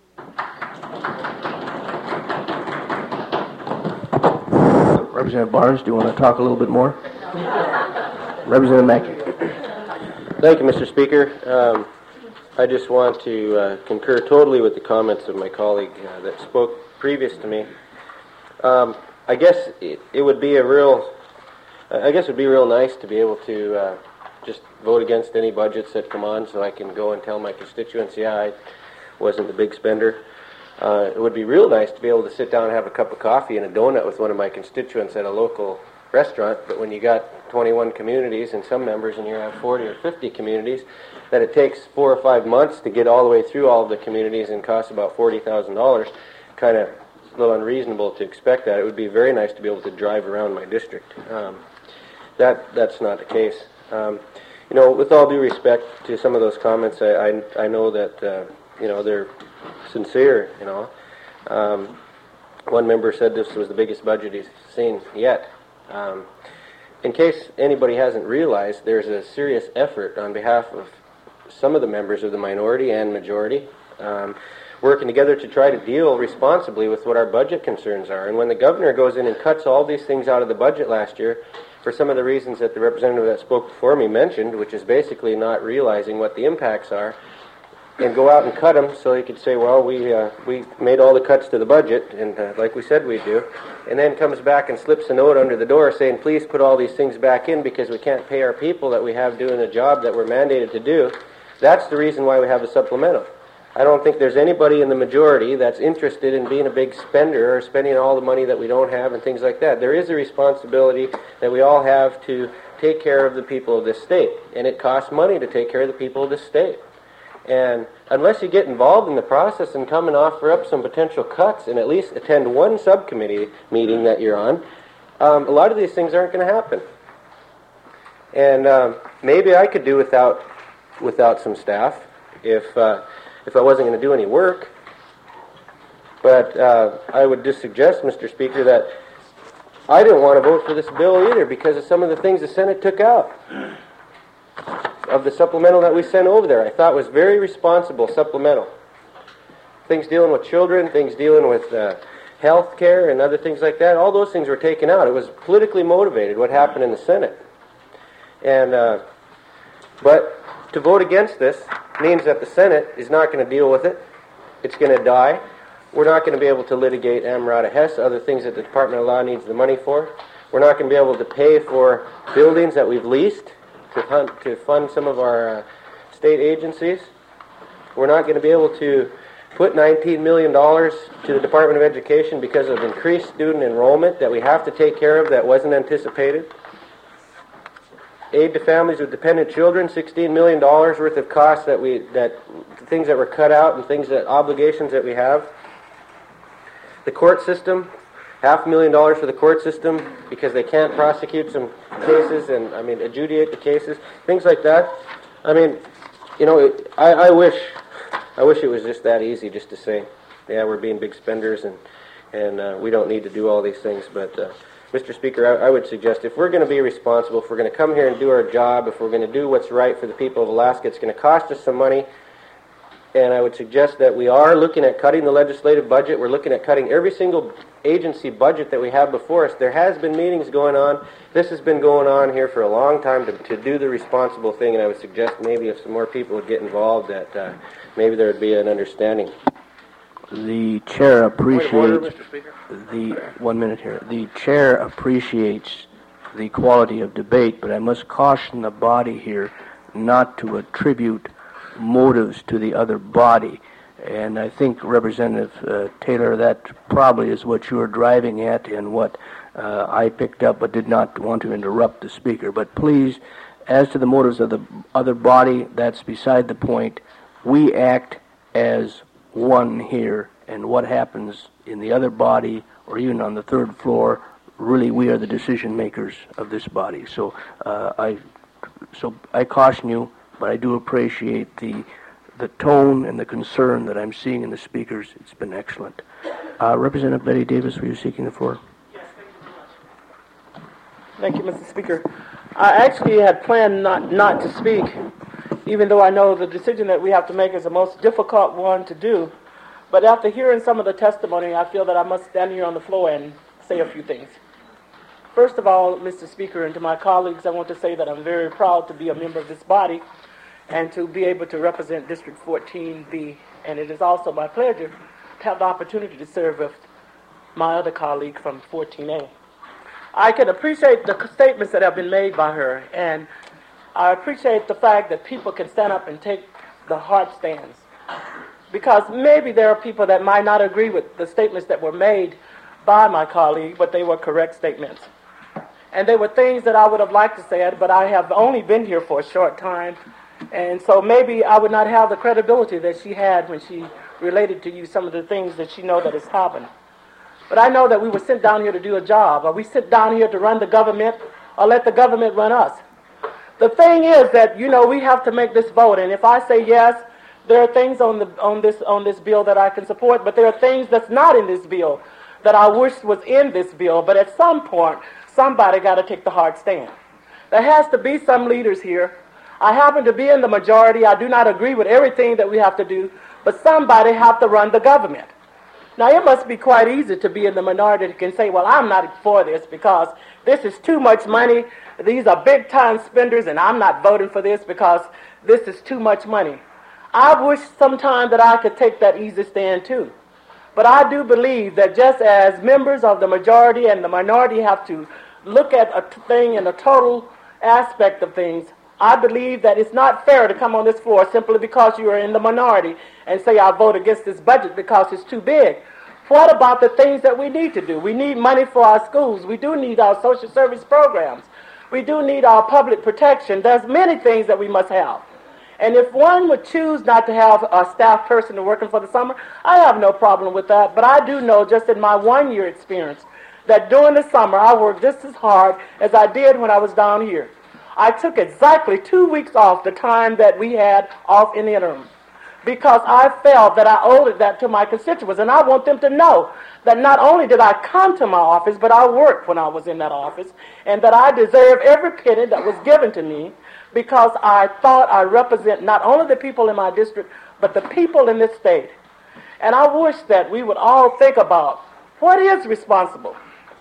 Representative Barnes, do you want to talk a little bit more? Representative Mackey. Thank you, Mister Speaker. Um, I just want to uh, concur totally with the comments of my colleague uh, that spoke previous to me. Um, I guess it, it would be a real, I guess it would be real nice to be able to uh, just vote against any budgets that come on, so I can go and tell my constituents, yeah, I wasn't the big spender. Uh, it would be real nice to be able to sit down and have a cup of coffee and a donut with one of my constituents at a local restaurant, but when you got twenty-one communities and some members and you have forty or fifty communities, that it takes four or five months to get all the way through all of the communities and costs about forty thousand dollars, kind of a little unreasonable to expect that. It would be very nice to be able to drive around my district. Um, that That's not the case. Um, you know, with all due respect to some of those comments, I, I, I know that, uh, you know, they're sincere, you know. Um, one member said this was the biggest budget he's seen yet. Um, in case anybody hasn't realized, there's a serious effort on behalf of some of the members of the minority and majority um, working together to try to deal responsibly with what our budget concerns are. And when the governor goes in and cuts all these things out of the budget last year, for some of the reasons that the representative that spoke before me mentioned, which is basically not realizing what the impacts are, and go out and cut them so he could say, well, we uh, we made all the cuts to the budget, and uh, like we said we'd do, and then comes back and slips a note under the door saying, please put all these things back in because we can't pay our people that we have doing a job that we're mandated to do. That's the reason why we have a supplemental. I don't think there's anybody in the majority that's interested in being a big spender or spending all the money that we don't have and things like that. There is a responsibility that we all have to take care of the people of this state, and it costs money to take care of the people of this state. And unless you get involved in the process and come and offer up some potential cuts and at least attend one subcommittee meeting that you're on, um, a lot of these things aren't going to happen. And um, maybe I could do without without some staff if uh, if I wasn't going to do any work. But uh, I would just suggest, Mister Speaker, that I didn't want to vote for this bill either because of some of the things the Senate took out of the supplemental that we sent over there. I thought was very responsible supplemental. Things dealing with children, things dealing with uh, health care and other things like that, all those things were taken out. It was politically motivated, what happened in the Senate. And uh, but to vote against this means that the Senate is not going to deal with it. It's going to die. We're not going to be able to litigate Amerada Hess, other things that the Department of Law needs the money for. We're not going to be able to pay for buildings that we've leased to fund, to fund some of our uh, state agencies. We're not going to be able to put nineteen million dollars to the Department of Education because of increased student enrollment that we have to take care of that wasn't anticipated. Aid to families with dependent children, sixteen million dollars worth of costs that we, that things that were cut out and things that, obligations that we have. The court system, half a million dollars for the court system because they can't prosecute some cases and, I mean, adjudicate the cases, things like that. I mean, you know, it, I, I wish, I wish it was just that easy just to say, yeah, we're being big spenders and, and uh, we don't need to do all these things. But, uh, Mister Speaker, I, I would suggest if we're going to be responsible, if we're going to come here and do our job, if we're going to do what's right for the people of Alaska, it's going to cost us some money. And I would suggest that we are looking at cutting the legislative budget. We're looking at cutting every single agency budget that we have before us. There has been meetings going on. This has been going on here for a long time to, to do the responsible thing, and I would suggest maybe if some more people would get involved that uh, maybe there would be an understanding. The chair appreciates... Point of order, Mister Speaker. The, one minute here. The chair appreciates the quality of debate, but I must caution the body here not to attribute motives to the other body. And I think, Representative uh, Taylor, that probably is what you were driving at and what uh, I picked up but did not want to interrupt the speaker. But please, as to the motives of the other body, that's beside the point. We act as one here, and what happens in the other body or even on the third floor, really we are the decision makers of this body. So uh, I, so I caution you, but I do appreciate the the tone and the concern that I'm seeing in the speakers. It's been excellent. Uh, Representative Betty Davis, were you seeking the floor? Yes, thank you, Mister Speaker. I actually had planned not, not to speak, even though I know the decision that we have to make is the most difficult one to do. But after hearing some of the testimony, I feel that I must stand here on the floor and say a few things. First of all, Mister Speaker, and to my colleagues, I want to say that I'm very proud to be a member of this body and to be able to represent District fourteen B. And it is also my pleasure to have the opportunity to serve with my other colleague from fourteen A. I can appreciate the statements that have been made by her, and I appreciate the fact that people can stand up and take the hard stands. Because maybe there are people that might not agree with the statements that were made by my colleague, but they were correct statements. And they were things that I would have liked to say, but I have only been here for a short time, and so maybe I would not have the credibility that she had when she related to you some of the things that she know that has happened. But I know that we were sent down here to do a job. Are we sent down here to run the government or let the government run us? The thing is that, you know, we have to make this vote, and if I say yes, there are things on the on this on this bill that I can support, but there are things that's not in this bill that I wish was in this bill. But at some point, somebody got to take the hard stand. There has to be some leaders here. I happen to be in the majority. I do not agree with everything that we have to do, but somebody have to run the government. Now, it must be quite easy to be in the minority that can say, well, I'm not for this because this is too much money. These are big-time spenders, and I'm not voting for this because this is too much money. I wish sometime that I could take that easy stand too. But I do believe that just as members of the majority and the minority have to look at a thing in a total aspect of things, I believe that it's not fair to come on this floor simply because you are in the minority and say I vote against this budget because it's too big. What about the things that we need to do? We need money for our schools. We do need our social service programs. We do need our public protection. There's many things that we must have. And if one would choose not to have a staff person working for the summer, I have no problem with that. But I do know, just in my one-year experience, that during the summer I worked just as hard as I did when I was down here. I took exactly two weeks off the time that we had off in the interim, because I felt that I owed that to my constituents, and I want them to know that not only did I come to my office, but I worked when I was in that office, and that I deserve every penny that was given to me, because I thought I represent not only the people in my district, but the people in this state. And I wish that we would all think about what is responsible.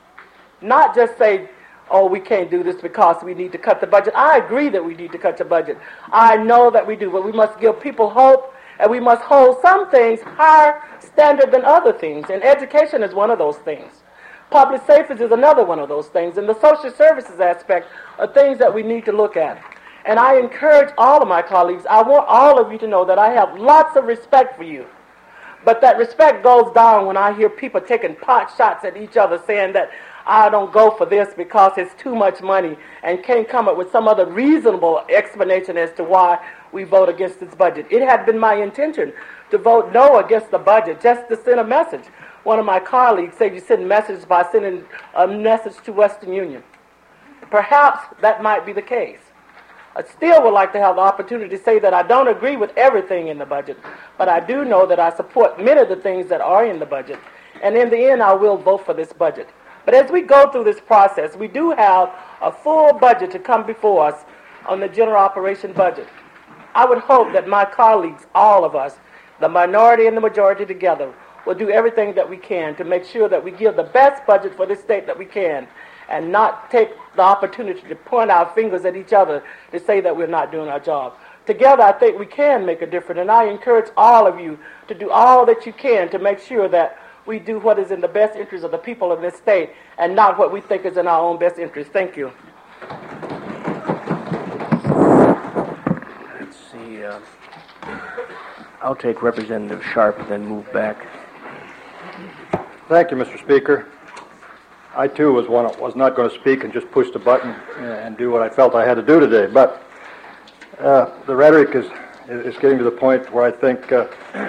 Not just say, oh, we can't do this because we need to cut the budget. I agree that we need to cut the budget. I know that we do, but we must give people hope, and we must hold some things higher standard than other things. And education is one of those things. Public safety is another one of those things. And the social services aspect are things that we need to look at. And I encourage all of my colleagues, I want all of you to know that I have lots of respect for you. But that respect goes down when I hear people taking pot shots at each other, saying that I don't go for this because it's too much money, and can't come up with some other reasonable explanation as to why we vote against this budget. It had been my intention to vote no against the budget, just to send a message. One of my colleagues said you send a message by sending a message to Western Union. Perhaps that might be the case. I still would like to have the opportunity to say that I don't agree with everything in the budget, but I do know that I support many of the things that are in the budget, and in the end I will vote for this budget. But as we go through this process, we do have a full budget to come before us on the general operation budget. I would hope that my colleagues, all of us, the minority and the majority together, will do everything that we can to make sure that we give the best budget for this state that we can, and not take the opportunity to point our fingers at each other to say that we're not doing our job. Together, I think we can make a difference, and I encourage all of you to do all that you can to make sure that we do what is in the best interest of the people of this state, and not what we think is in our own best interest. Thank you. Let's see. Uh, I'll take Representative Sharp and then move back. Thank you, Mister Speaker. I, too, was one was not going to speak and just push the button and do what I felt I had to do today. But uh, the rhetoric is is getting to the point where I think uh,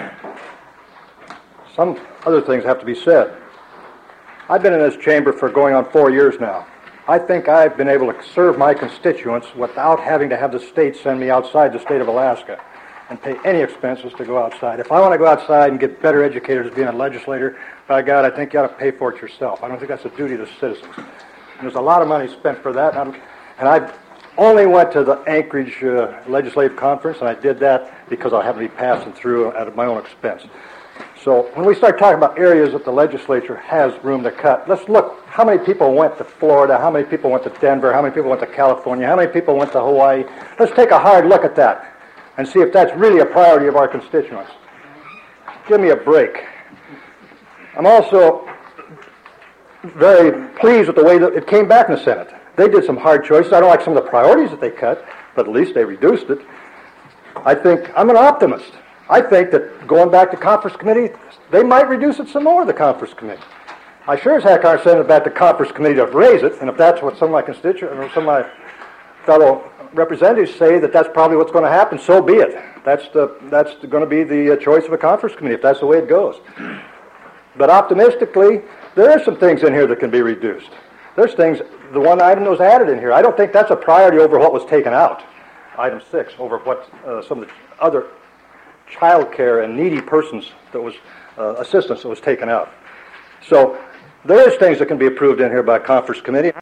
some other things have to be said. I've been in this chamber for going on four years now. I think I've been able to serve my constituents without having to have the state send me outside the state of Alaska and pay any expenses to go outside. If I want to go outside and get better educated as being a legislator, by God, I think you ought to pay for it yourself. I don't think that's a duty to citizens. And there's a lot of money spent for that, and, and I only went to the Anchorage uh, Legislative Conference, and I did that because I happened to be passing through at my own expense. So when we start talking about areas that the legislature has room to cut, let's look how many people went to Florida, how many people went to Denver, how many people went to California, how many people went to Hawaii. Let's take a hard look at that and see if that's really a priority of our constituents. Give me a break. I'm also very pleased with the way that it came back in the Senate. They did some hard choices. I don't like some of the priorities that they cut, but at least they reduced it. I think, I'm an optimist. I think that going back to conference committee, they might reduce it some more, the conference committee. I sure as heck aren't sending it back to conference committee to raise it, and if that's what some of my constituents, or some of my fellow representatives say that that's probably what's going to happen, so be it. That's the that's going to be the choice of a conference committee, if that's the way it goes. But optimistically, there are some things in here that can be reduced. There's things, the one item that was added in here, I don't think that's a priority over what was taken out. Item six, over what uh, some of the other child care and needy persons that was, uh, assistance that was taken out. So there's things that can be approved in here by conference committee.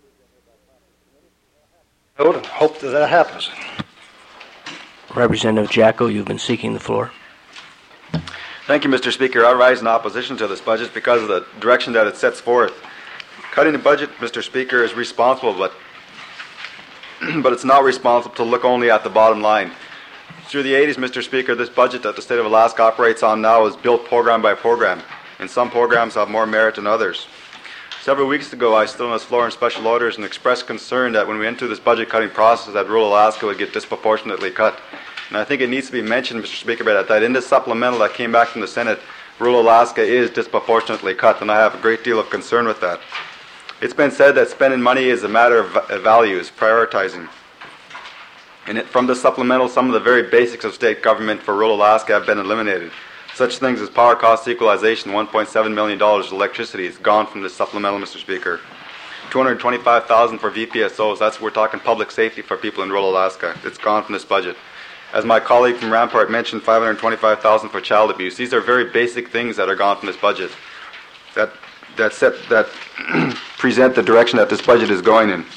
I hope that that happens. Representative Jacko, you've been seeking the floor. Thank you, Mister Speaker. I rise in opposition to this budget because of the direction that it sets forth. Cutting the budget, Mister Speaker, is responsible, but but it's not responsible to look only at the bottom line. Through the eighties, Mister Speaker, this budget that the state of Alaska operates on now is built program by program, and some programs have more merit than others. Several weeks ago, I stood on this floor in special orders and expressed concern that when we enter this budget-cutting process, that rural Alaska would get disproportionately cut. And I think it needs to be mentioned, Mister Speaker, that, that in this supplemental that came back from the Senate, rural Alaska is disproportionately cut, and I have a great deal of concern with that. It's been said that spending money is a matter of values, prioritizing. And it, from the supplemental, some of the very basics of state government for rural Alaska have been eliminated. Such things as power cost equalization, one point seven million dollars of electricity is gone from this supplemental, Mister Speaker. two hundred twenty-five thousand dollars for V P S Os, that's, we're talking public safety for people in rural Alaska. It's gone from this budget. As my colleague from Rampart mentioned, five hundred twenty-five thousand dollars for child abuse. These are very basic things that are gone from this budget that, that, set, that present the direction that this budget is going in.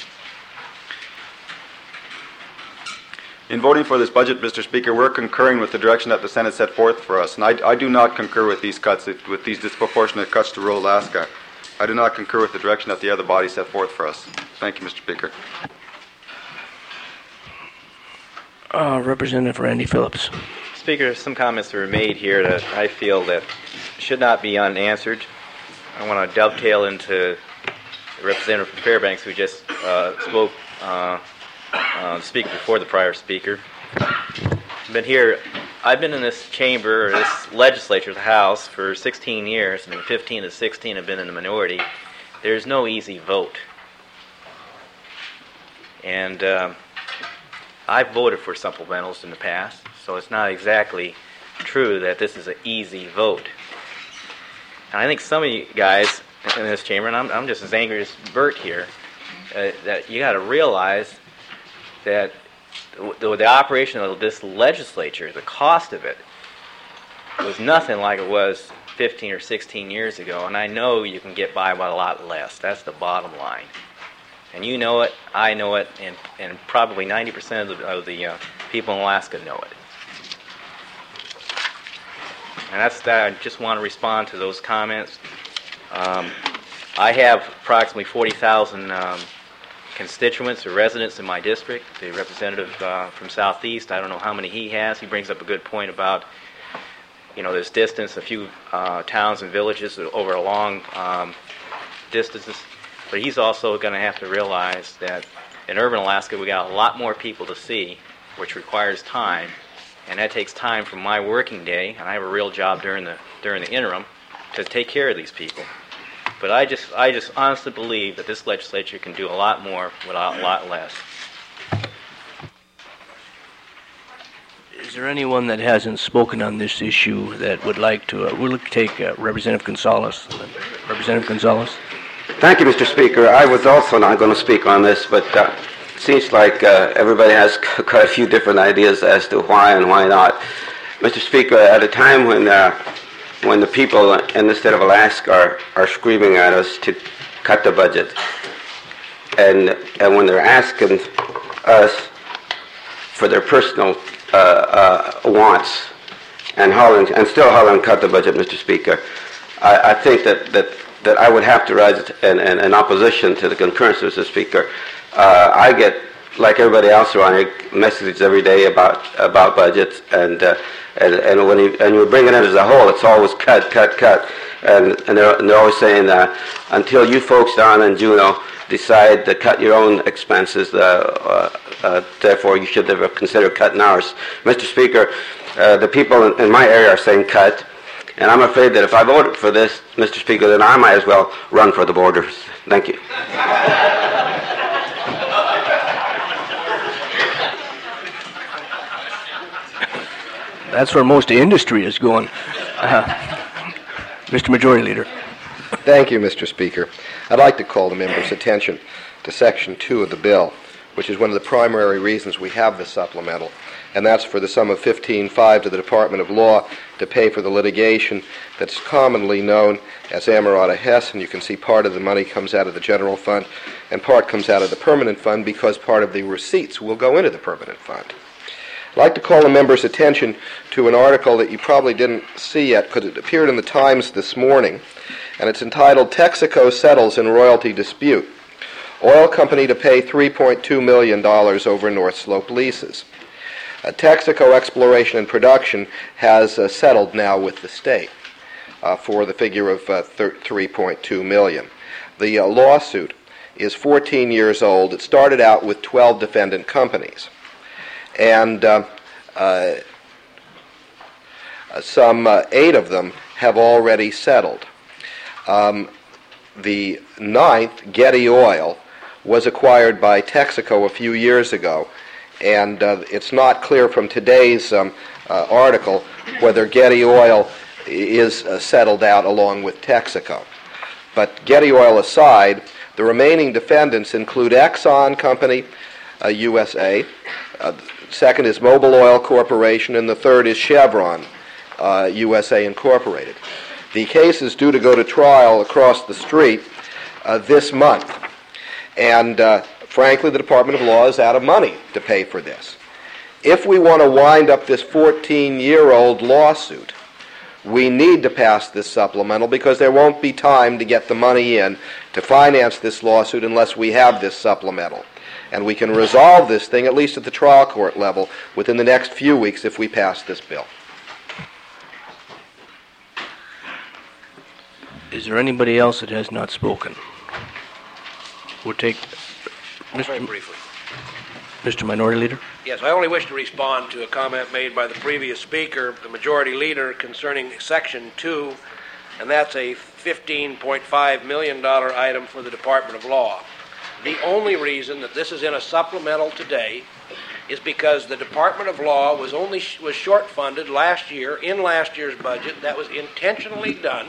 In voting for this budget, Mister Speaker, we're concurring with the direction that the Senate set forth for us. And I, I do not concur with these cuts, with these disproportionate cuts to rural Alaska. I do not concur with the direction that the other body set forth for us. Thank you, Mister Speaker. Uh, Representative Randy Phillips. Speaker, some comments were made here that I feel that should not be unanswered. I want to dovetail into the representative from Fairbanks who just uh, spoke, uh, uh, speak before the prior speaker. I've been here, I've been in this chamber, or this legislature, the House, for sixteen years, and fifteen to sixteen have been in the minority. There's no easy vote. And um, I've voted for supplementals in the past, so it's not exactly true that this is an easy vote. And I think some of you guys in this chamber, and I'm, I'm just as angry as Bert here, uh, that you got to realize that the, the operation of this legislature, the cost of it, was nothing like it was fifteen or sixteen years ago, and I know you can get by with a lot less. That's the bottom line. And you know it, I know it, and, and probably ninety percent of the, of the uh, people in Alaska know it. And that's that. I just want to respond to those comments. Um, I have approximately forty thousand um, constituents or residents in my district. The representative uh, from Southeast, I don't know how many he has. He brings up a good point about, you know, this distance, a few uh, towns and villages over a long um, distances. But he's also going to have to realize that in urban Alaska we got a lot more people to see, which requires time, and that takes time from my working day, and I have a real job during the during the interim to take care of these people. But I just I just honestly believe that this legislature can do a lot more with a lot less. Is there anyone that hasn't spoken on this issue that would like to? Uh, we'll take uh, Representative Gonzalez. Representative Gonzalez. Thank you, Mister Speaker. I was also not going to speak on this, but uh, it seems like uh, everybody has quite a few different ideas as to why and why not. Mister Speaker, at a time when uh, when the people in the state of Alaska are, are screaming at us to cut the budget, and and when they're asking us for their personal uh, uh, wants and hollering and still hollering cut the budget, Mister Speaker, I, I think that that. that I would have to rise in, in, in opposition to the concurrence, Mister Speaker. Uh, I get, like everybody else around here, messages every day about about budgets, and uh, and, and when you and you bring it in as a whole, it's always cut, cut, cut, and and they're, and they're always saying that until you folks down in Juneau decide to cut your own expenses, uh, uh, uh, therefore you should never consider cutting ours. Mister Speaker, uh, the people in, in my area are saying cut. And I'm afraid that if I voted for this, Mister Speaker, then I might as well run for the borders. Thank you. That's where most of industry is going. Uh, Mister Majority Leader. Thank you, Mister Speaker. I'd like to call the members' attention to Section two of the bill, which is one of the primary reasons we have this supplemental, and that's for the sum of fifteen point five to the Department of Law to pay for the litigation that's commonly known as Amerada Hess, and you can see part of the money comes out of the general fund and part comes out of the permanent fund because part of the receipts will go into the permanent fund. I'd like to call the members' attention to an article that you probably didn't see yet because it appeared in the Times this morning, and it's entitled Texaco Settles in Royalty Dispute. Oil company to pay three point two million dollars over North Slope leases. Uh, Texaco Exploration and Production has uh, settled now with the state uh, for the figure of uh, three point two million dollars. The uh, lawsuit is fourteen years old. It started out with twelve defendant companies, and uh, uh, some uh, eight of them have already settled. Um, the ninth, Getty Oil, was acquired by Texaco a few years ago, And uh, it's not clear from today's um, uh, article whether Getty Oil is uh, settled out along with Texaco. But Getty Oil aside, the remaining defendants include Exxon Company, uh, U S A, uh, second is Mobil Oil Corporation, and the third is Chevron, uh, U S A Incorporated. The case is due to go to trial across the street uh, this month, and uh, frankly, the Department of Law is out of money to pay for this. If we want to wind up this fourteen-year-old lawsuit, we need to pass this supplemental because there won't be time to get the money in to finance this lawsuit unless we have this supplemental. And we can resolve this thing, at least at the trial court level, within the next few weeks if we pass this bill. Is there anybody else that has not spoken? We'll take Mister Very briefly. Mister Minority Leader. Yes, I only wish to respond to a comment made by the previous speaker, the Majority Leader, concerning Section two, and that's a fifteen point five million dollars item for the Department of Law. The only reason that this is in a supplemental today is because the Department of Law was only was short funded last year in last year's budget. That was intentionally done,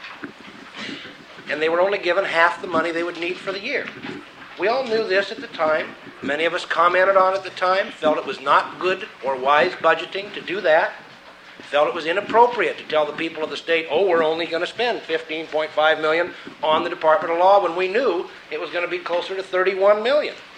and they were only given half the money they would need for the year. We all knew this at the time. Many of us commented on it at the time, felt it was not good or wise budgeting to do that, felt it was inappropriate to tell the people of the state, oh, we're only going to spend fifteen point five million dollars on the Department of Law when we knew it was going to be closer to thirty-one million dollars.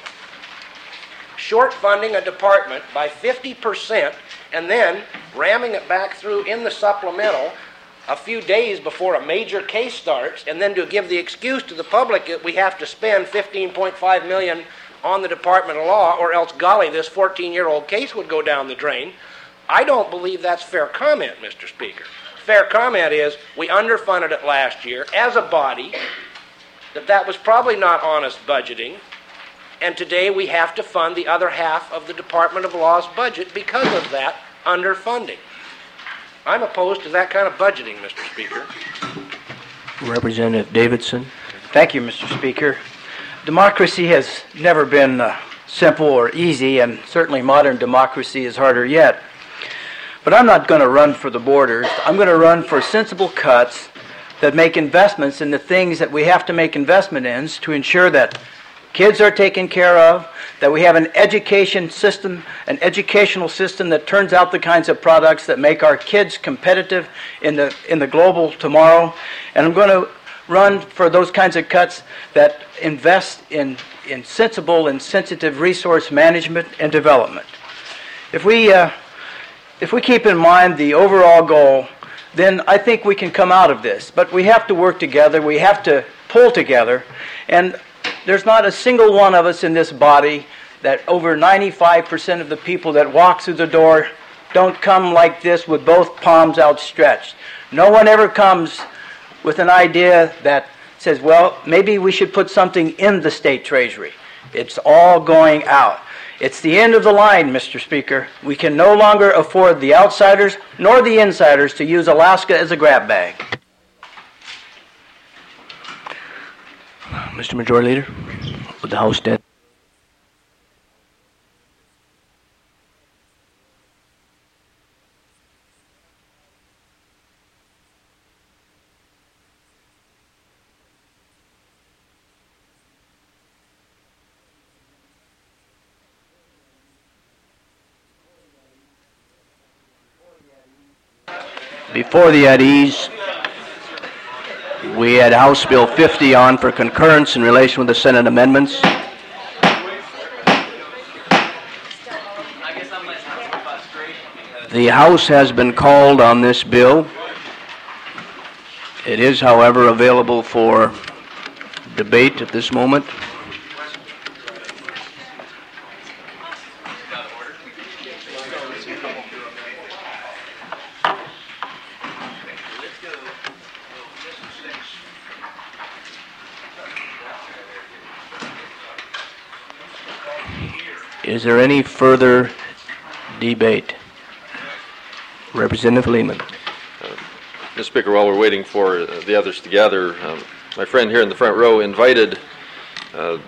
Short funding a department by fifty percent and then ramming it back through in the supplemental a few days before a major case starts, and then to give the excuse to the public that we have to spend fifteen point five million dollars on the Department of Law, or else, golly, this fourteen-year-old case would go down the drain. I don't believe that's fair comment, Mister Speaker. Fair comment is we underfunded it last year as a body, that that was probably not honest budgeting, and today we have to fund the other half of the Department of Law's budget because of that underfunding. I'm opposed to that kind of budgeting, Mister Speaker. Representative Davidson. Thank you, Mister Speaker. Democracy has never been uh, simple or easy, and certainly modern democracy is harder yet. But I'm not going to run for the borders. I'm going to run for sensible cuts that make investments in the things that we have to make investment in to ensure that kids are taken care of, that we have an education system, an educational system that turns out the kinds of products that make our kids competitive in the in the global tomorrow. And I'm going to run for those kinds of cuts that invest in, in sensible and sensitive resource management and development. If we, uh, if we keep in mind the overall goal, then I think we can come out of this. But we have to work together. We have to pull together. And there's not a single one of us in this body that over ninety-five percent of the people that walk through the door don't come like this with both palms outstretched. No one ever comes with an idea that says, well, maybe we should put something in the state treasury. It's all going out. It's the end of the line, Mister Speaker. We can no longer afford the outsiders nor the insiders to use Alaska as a grab bag. Mister Majority Leader, with the House dead. Before the at ease, we had House Bill fifty on for concurrence in relation with the Senate amendments. The House has been called on this bill. It is, however, available for debate at this moment. Is there any further debate? Representative Lehman. Uh, Mister Speaker, while we're waiting for uh, the others to gather, um, my friend here in the front row invited uh,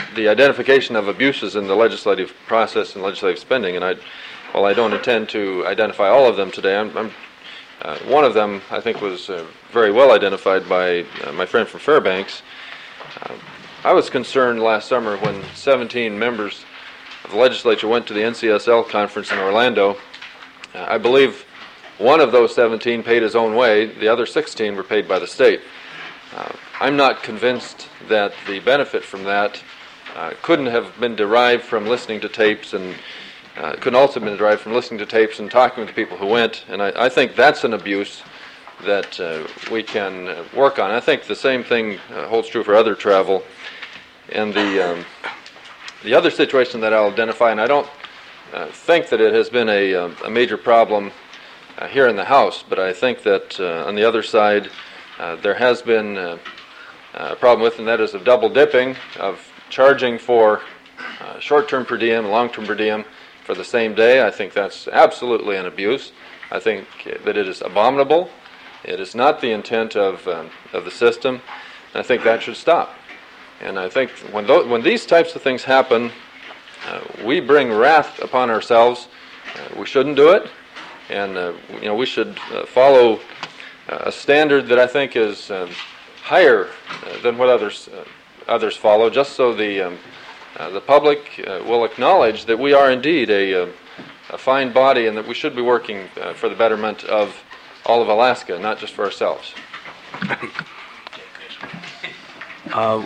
the identification of abuses in the legislative process and legislative spending, and I, while I don't intend to identify all of them today, I'm, I'm uh, one of them I think was uh, very well identified by uh, my friend from Fairbanks. Uh, I was concerned last summer when seventeen members of the legislature went to the N C S L conference in Orlando. Uh, I believe one of those seventeen paid his own way. The other sixteen were paid by the state. Uh, I'm not convinced that the benefit from that uh, couldn't have been derived from listening to tapes, and uh, couldn't also have been derived from listening to tapes and talking with the people who went. And I, I think that's an abuse that uh, we can uh, work on. I think the same thing uh, holds true for other travel. And the um, the other situation that I'll identify, and I don't uh, think that it has been a, um, a major problem uh, here in the House, but I think that uh, on the other side uh, there has been uh, a problem with, and that is of double dipping, of charging for uh, short-term per diem, long-term per diem for the same day. I think that's absolutely an abuse. I think that it is abominable. It is not the intent of um, of the system. And I think that should stop. And I think when th- when these types of things happen, uh, we bring wrath upon ourselves. Uh, we shouldn't do it, and uh, you know we should uh, follow uh, a standard that I think is um, higher uh, than what others uh, others follow, just so the um, uh, the public uh, will acknowledge that we are indeed a, uh, a fine body, and that we should be working uh, for the betterment of all of Alaska, not just for ourselves. Uh,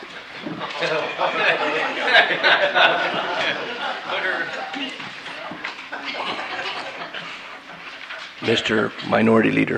Mister Minority Leader.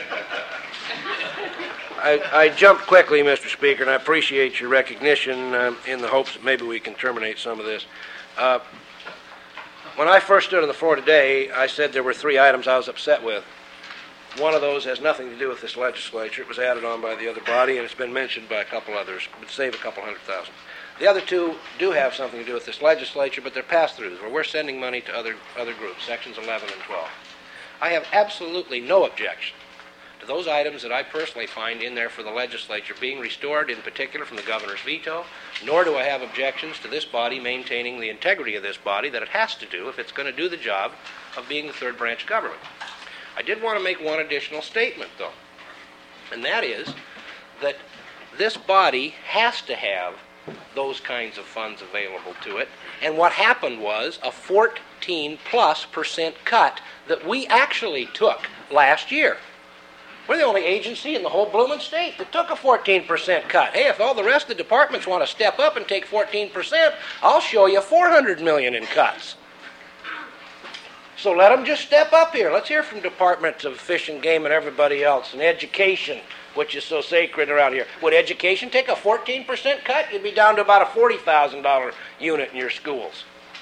I, I jumped quickly, Mister Speaker, and I appreciate your recognition um, in the hopes that maybe we can terminate some of this. Uh, when I first stood on the floor today, I said there were three items I was upset with. One of those has nothing to do with this legislature. It was added on by the other body, and it's been mentioned by a couple others. It would save a couple hundred thousand. The other two do have something to do with this legislature, but they're pass-throughs, where we're sending money to other other groups, sections eleven and twelve. I have absolutely no objection to those items that I personally find in there for the legislature being restored, in particular from the governor's veto, nor do I have objections to this body maintaining the integrity of this body that it has to do if it's going to do the job of being the third branch of government. I did want to make one additional statement, though, and that is that this body has to have those kinds of funds available to it, and what happened was a fourteen plus percent cut that we actually took last year. We're the only agency in the whole blooming state that took a fourteen percent cut. Hey, if all the rest of the departments want to step up and take fourteen percent, I'll show you four hundred million dollars in cuts. So let them just step up here. Let's hear from departments of Fish and Game and everybody else, and education, which is so sacred around here. Would education take a fourteen percent cut? You'd be down to about a forty thousand dollars unit in your schools.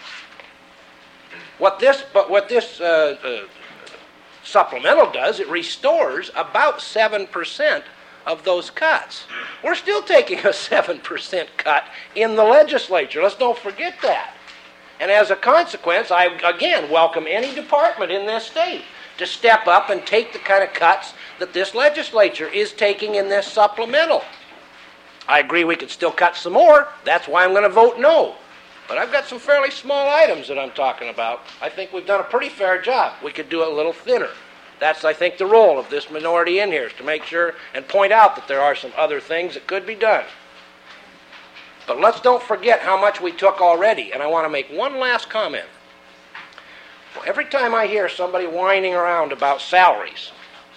What this, but what this uh, uh, supplemental does, it restores about seven percent of those cuts. We're still taking a seven percent cut in the legislature. Let's don't forget that. And as a consequence, I again welcome any department in this state to step up and take the kind of cuts that this legislature is taking in this supplemental. I agree we could still cut some more. That's why I'm going to vote no. But I've got some fairly small items that I'm talking about. I think we've done a pretty fair job. We could do it a little thinner. That's, I think, the role of this minority in here, is to make sure and point out that there are some other things that could be done. But let's don't forget how much we took already. And I want to make one last comment. Well, every time I hear somebody whining around about salaries,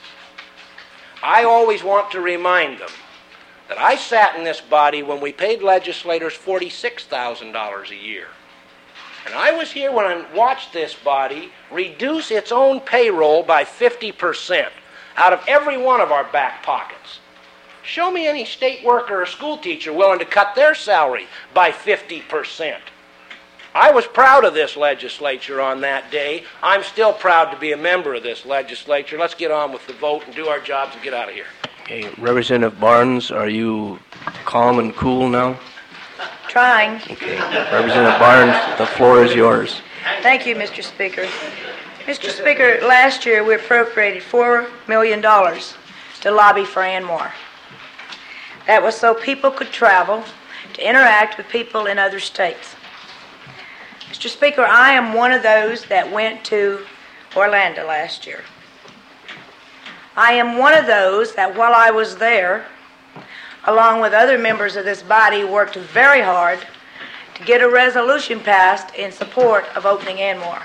I always want to remind them that I sat in this body when we paid legislators forty-six thousand dollars a year. And I was here when I watched this body reduce its own payroll by fifty percent out of every one of our back pockets. Show me any state worker or school teacher willing to cut their salary by fifty percent. I was proud of this legislature on that day. I'm still proud to be a member of this legislature. Let's get on with the vote and do our jobs and get out of here. Okay, Representative Barnes, are you calm and cool now? Trying. Okay, Representative Barnes, the floor is yours. Thank you, Mister Speaker. Mister Speaker, last year we appropriated four million dollars to lobby for ANWR. That was so people could travel, to to interact with people in other states. Mister Speaker, I am one of those that went to Orlando last year. I am one of those that while I was there, along with other members of this body, worked very hard to get a resolution passed in support of opening ANWR.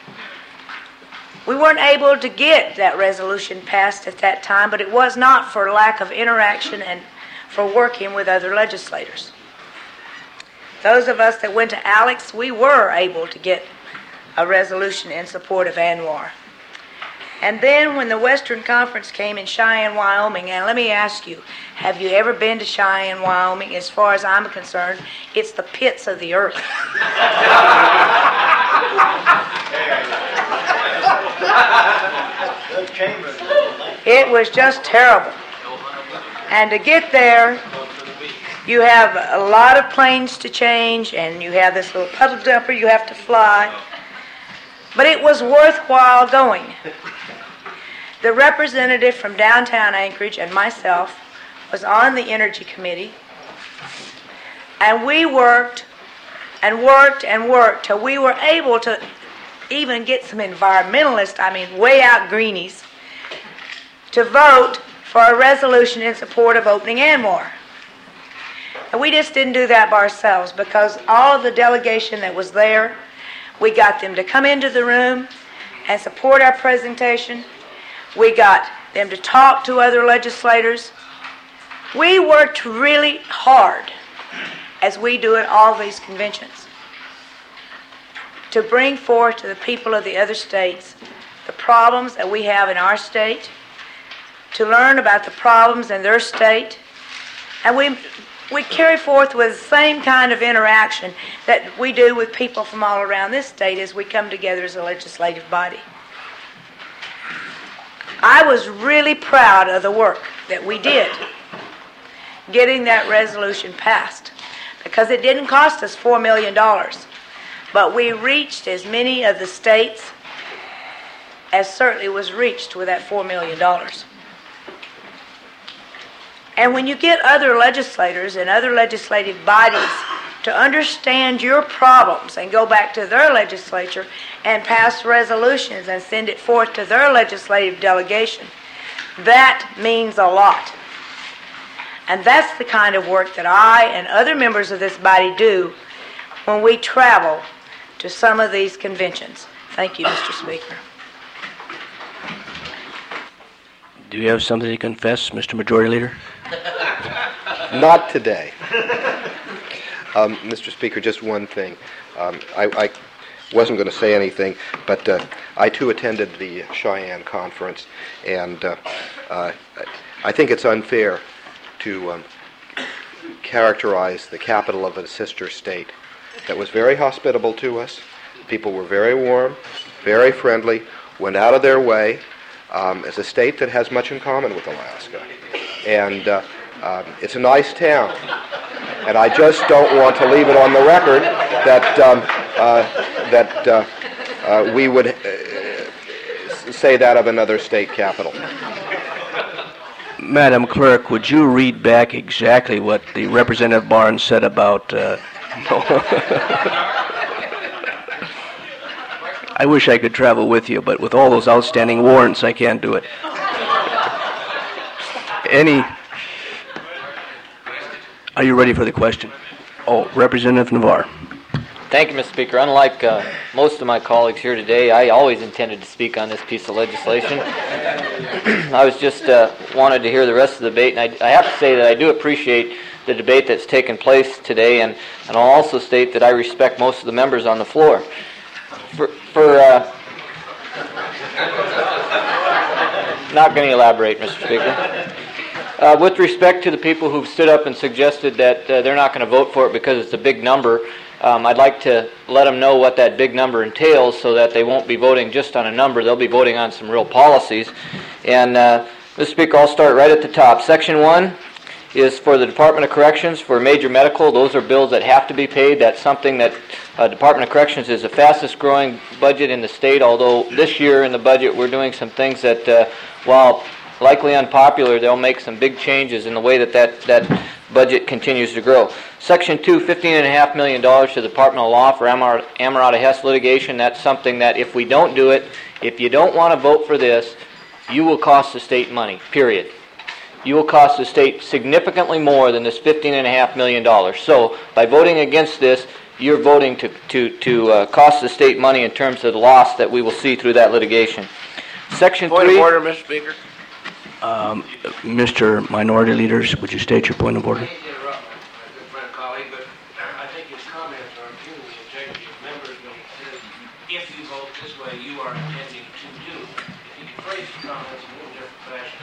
We weren't able to get that resolution passed at that time, but it was not for lack of interaction and for working with other legislators. Those of us that went to Alex, we were able to get a resolution in support of ANWR. And then when the Western Conference came in Cheyenne, Wyoming, and let me ask you, have you ever been to Cheyenne, Wyoming? As far as I'm concerned, it's the pits of the earth. It was just terrible. And to get there, you have a lot of planes to change, and you have this little puddle jumper you have to fly. But it was worthwhile going. The representative from downtown Anchorage and myself was on the Energy Committee, and we worked and worked and worked till we were able to even get some environmentalists, I mean way out greenies, to vote for a resolution in support of opening ANWR. And we just didn't do that by ourselves, because all of the delegation that was there, we got them to come into the room and support our presentation. We got them to talk to other legislators. We worked really hard, as we do at all these conventions, to bring forth to the people of the other states the problems that we have in our state, to learn about the problems in their state, and we we carry forth with the same kind of interaction that we do with people from all around this state as we come together as a legislative body. I was really proud of the work that we did getting that resolution passed, because it didn't cost us four million dollars, but we reached as many of the states as certainly was reached with that four million dollars. And when you get other legislators and other legislative bodies to understand your problems and go back to their legislature and pass resolutions and send it forth to their legislative delegation, that means a lot. And that's the kind of work that I and other members of this body do when we travel to some of these conventions. Thank you, Mister Speaker. Do you have something to confess, Mister Majority Leader? Not today. Um, Mister Speaker, just one thing. Um, I, I wasn't going to say anything, but uh, I too attended the Cheyenne conference, and uh, uh, I think it's unfair to um, characterize the capital of a sister state that was very hospitable to us. People were very warm, very friendly, went out of their way, um, as a state that has much in common with Alaska. And uh, um, it's a nice town. And I just don't want to leave it on the record that um, uh, that uh, uh, we would uh, say that of another state capital. Madam Clerk, would you read back exactly what the Representative Barnes said about... Uh, I wish I could travel with you, but with all those outstanding warrants, I can't do it. Any... Are you ready for the question? Oh, Representative Navarre. Thank you, Mister Speaker. Unlike uh, most of my colleagues here today, I always intended to speak on this piece of legislation. I was just uh, wanted to hear the rest of the debate, and I, I have to say that I do appreciate the debate that's taken place today, and, and I'll also state that I respect most of the members on the floor. For, for uh, not going to elaborate, Mister Speaker. Uh, with respect to the people who've stood up and suggested that uh, they're not going to vote for it because it's a big number, um, I'd like to let them know what that big number entails so that they won't be voting just on a number. They'll be voting on some real policies. And, uh, Mister Speaker, I'll start right at the top. Section one is for the Department of Corrections for major medical. Those are bills that have to be paid. That's something that uh, Department of Corrections is the fastest growing budget in the state, although this year in the budget we're doing some things that, uh, while likely unpopular, they'll make some big changes in the way that that, that budget continues to grow. Section two, fifteen point five million dollars to the Department of Law for Amar- Amarada Hess litigation. That's something that if we don't do it, if you don't want to vote for this, you will cost the state money, period. You will cost the state significantly more than this fifteen point five million dollars. So by voting against this, you're voting to, to, to uh, cost the state money in terms of the loss that we will see through that litigation. Section Point three. of order, Mister Speaker. Um, Mister Minority Leaders, would you state your point of order? I think his comments are impugned with integrity of members when he says, if you vote this way, you are intending to do. If he could phrase his comments in a little different fashion,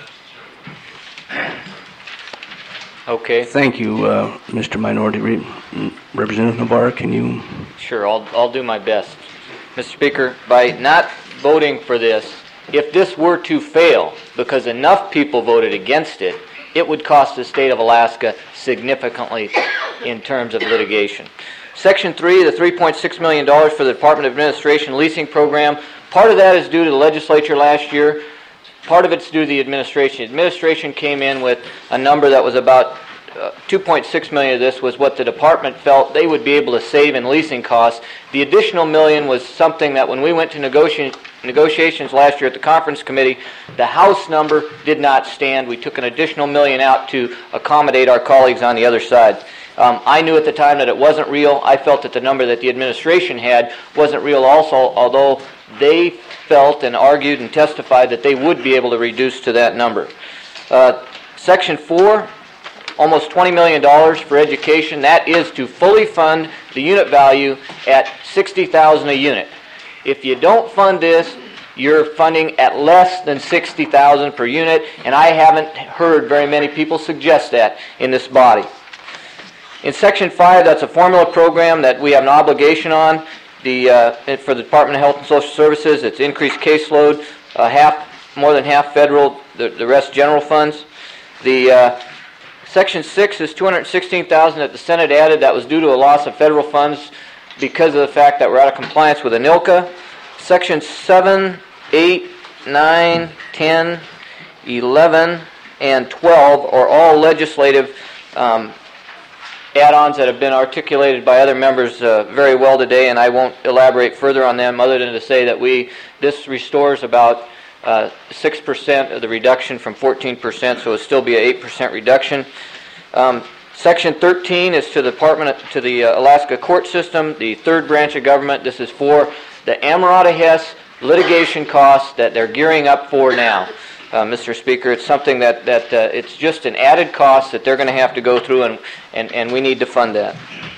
that's conservative. Okay. Thank you, uh, Mister Minority Re- Representative Navarro. Can you? Sure, I'll, I'll do my best. Mister Speaker, by not voting for this, if this were to fail, because enough people voted against it, it would cost the state of Alaska significantly in terms of litigation. Section three, the three point six million dollars for the Department of Administration leasing program, part of that is due to the legislature last year. Part of it's due to the administration. Administration came in with a number that was about uh, two point six million dollars of this was what the department felt they would be able to save in leasing costs. The additional million was something that when we went to negotiate, negotiations last year at the conference committee, the House number did not stand. We took an additional million out to accommodate our colleagues on the other side. Um, I knew at the time that it wasn't real. I felt that the number that the administration had wasn't real also, although they felt and argued and testified that they would be able to reduce to that number. Uh, Section four, almost twenty million dollars for education. That is to fully fund the unit value at sixty thousand dollars a unit. If you don't fund this, you're funding at less than sixty thousand dollars per unit, and I haven't heard very many people suggest that in this body. In Section five, that's a formula program that we have an obligation on. The, uh, for the Department of Health and Social Services, it's increased caseload, uh, half, more than half federal, the, the rest general funds. The uh, Section six is two hundred sixteen thousand dollars that the Senate added. That was due to a loss of federal funds because of the fact that we're out of compliance with ANILCA. Section seven, eight, nine, ten, eleven, and twelve are all legislative um, add-ons that have been articulated by other members uh, very well today, and I won't elaborate further on them other than to say that we this restores about uh, six percent of the reduction from fourteen percent, so it'll still be an eight percent reduction. Um, Section thirteen is to the Department of, to the uh, Alaska court system, the third branch of government. This is for the Amarada Hess litigation costs that they're gearing up for now. Uh, Mister Speaker, it's something that, that uh, it's just an added cost that they're going to have to go through, and, and, and we need to fund that.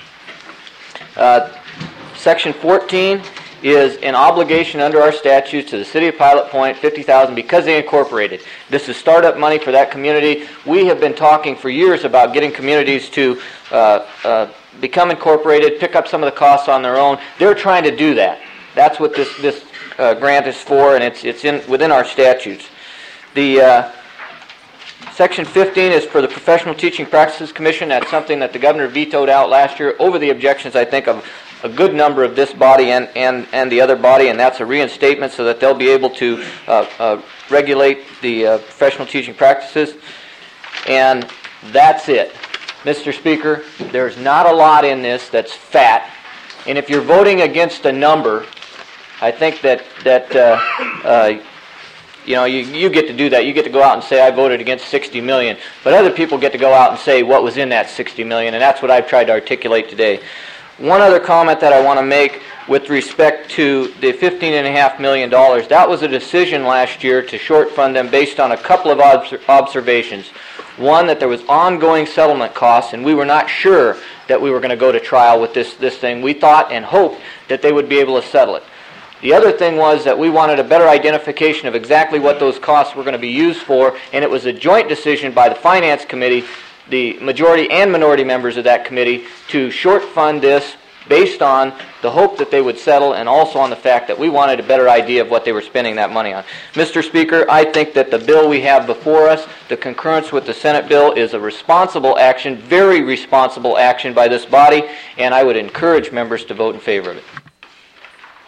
Uh, Section fourteen is an obligation under our statutes to the City of Pilot Point, fifty thousand dollars, because they incorporated. This is startup money for that community. We have been talking for years about getting communities to uh, uh, become incorporated, pick up some of the costs on their own. They're trying to do that. That's what this, this uh, grant is for, and it's, it's in, within our statutes. The uh, Section fifteen is for the Professional Teaching Practices Commission. That's something that the governor vetoed out last year over the objections, I think, of a good number of this body and, and, and the other body, and that's a reinstatement so that they'll be able to uh, uh, regulate the uh, professional teaching practices. And that's it. Mister Speaker, there's not a lot in this that's fat, and if you're voting against a number, I think that, that uh, uh, You know, you, you get to do that. You get to go out and say, I voted against sixty million dollars. But other people get to go out and say what was in that sixty million dollars, and that's what I've tried to articulate today. One other comment that I want to make with respect to the fifteen point five million dollars. That was a decision last year to short fund them based on a couple of obs- observations. One, that there was ongoing settlement costs, and we were not sure that we were going to go to trial with this, this thing. We thought and hoped that they would be able to settle it. The other thing was that we wanted a better identification of exactly what those costs were going to be used for, and it was a joint decision by the Finance Committee, the majority and minority members of that committee, to short fund this based on the hope that they would settle and also on the fact that we wanted a better idea of what they were spending that money on. Mister Speaker, I think that the bill we have before us, the concurrence with the Senate bill, is a responsible action, very responsible action by this body, and I would encourage members to vote in favor of it.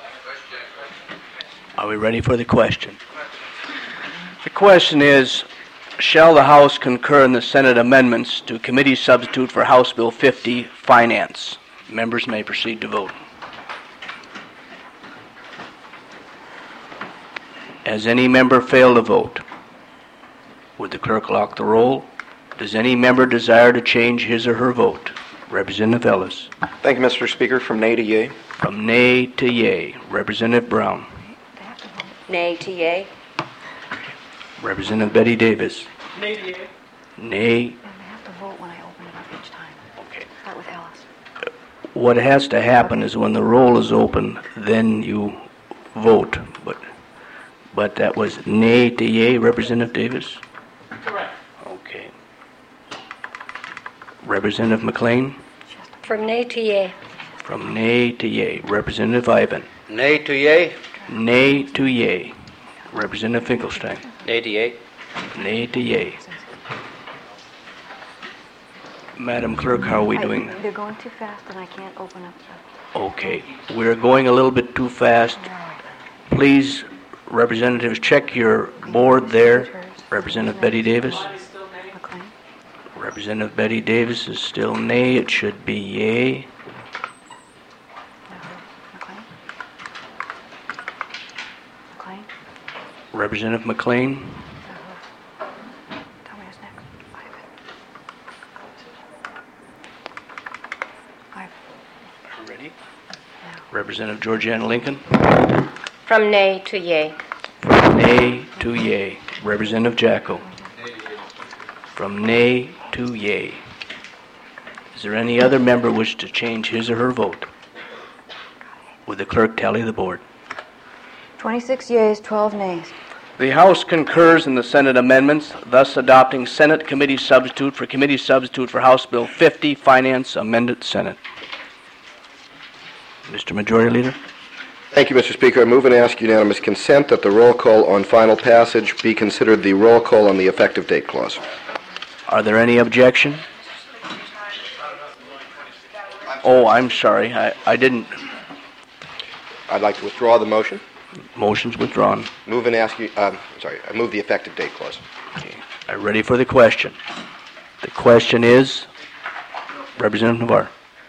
Are we ready for the question? The question is, shall the House concur in the Senate amendments to committee substitute for House Bill fifty, Finance? Members may proceed to vote. Has any member failed to vote? Would the clerk lock the roll? Does any member desire to change his or her vote? Representative Ellis. Thank you, Mister Speaker. From nay to yea. From nay to yea. Representative Brown. Nay to yea. Representative Betty Davis. Nay to yea. Nay. I have to vote when I open it up each time. Okay. Start with Alice. What has to happen is when the roll is open, then you vote. But but that was nay to yea, Representative Davis? Correct. Okay. Representative McLean? From nay to yea. From nay to yea. Representative Ivan? Nay to yea. Nay to yea. Representative Finkelstein? Nay to yea. Nay to yea. Madam Clerk, how are we doing? They're going too fast and I can't open up the... Okay. We're going a little bit too fast. Please, representatives, check your board there. Representative Betty Davis? Representative Betty Davis is still nay. It should be yea. Representative McLean? Ready? Representative Georgiana Lincoln? From nay to yea. From nay to yea. Representative Jacko? From nay to yea. Is there any other member wish to change his or her vote? Would the clerk tally the board? twenty-six yeas, twelve nays. The House concurs in the Senate amendments, thus adopting Senate committee substitute for committee substitute for House Bill fifty, Finance, amended Senate. Mister Majority Leader? Thank you, Mister Speaker. I move and ask unanimous consent that the roll call on final passage be considered the roll call on the effective date clause. Are there any objection? Oh, I'm sorry. I, I didn't. I'd like to withdraw the motion. Motion's withdrawn. Move and ask you, um, sorry, I move the effective date clause. Okay. I'm ready for the question. The question is, Representative Navarre.